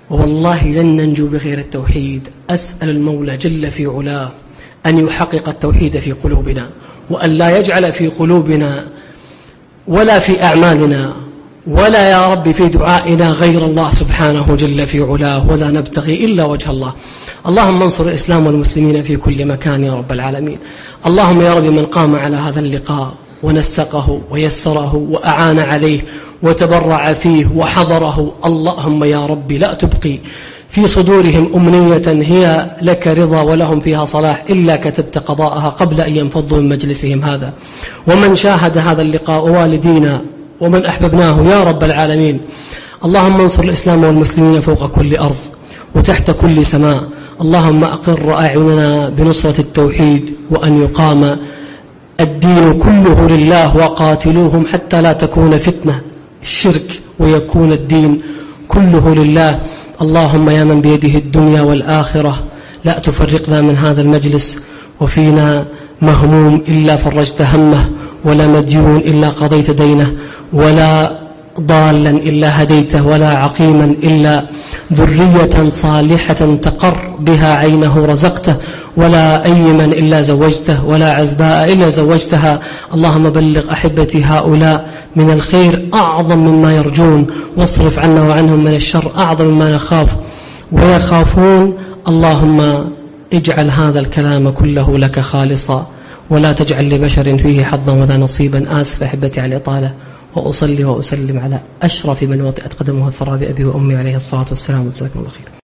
والله لن ننجو بغير التوحيد. أسأل المولى جل في علاه أن يحقق التوحيد في قلوبنا، وأن لا يجعل في قلوبنا ولا في أعمالنا ولا يا رب في دعائنا غير الله سبحانه جل في علاه، ولا نبتغي إلا وجه الله. اللهم انصر الإسلام والمسلمين في كل مكان يا رب العالمين. اللهم يا رب من قام على هذا اللقاء ونسقه ويسره وأعان عليه وتبرع فيه وحضره، اللهم يا رب لا تبقي في صدورهم أمنية هي لك رضا ولهم فيها صلاح إلا كتبت قضاءها قبل أن ينفضوا من مجلسهم هذا. ومن شاهد هذا اللقاء ووالدينا ومن أحببناه يا رب العالمين، اللهم انصر الإسلام والمسلمين فوق كل أرض وتحت كل سماء. اللهم أقر أعيننا بنصرة التوحيد، وأن يقام الدين كله لله، وقاتلوهم حتى لا تكون فتنة الشرك ويكون الدين كله لله. اللهم يا من بيده الدنيا والآخرة لا تفرقنا من هذا المجلس، وفينا مهموم إلا فرجت همه، ولا مديون إلا قضيت دينه، ولا ضالا إلا هديته، ولا عقيما إلا ذرية صالحة تقر بها عينه رزقته، ولا أيما إلا زوجته، ولا عزباء إلا زوجتها. اللهم بلغ أحبتي هؤلاء من الخير أعظم مما يرجون، واصرف عنا وعنهم من الشر أعظم مما نخاف ويخافون. اللهم اجعل هذا الكلام كله لك خالصا، ولا تجعل لبشر فيه حظا ولا نصيبا. آسف أحبتي على الإطالة، وأصلي وأسلم على أشرف من وطئت قدمه الثرى بأبي وأمي عليه الصلاة والسلام. جزاكم الله خير.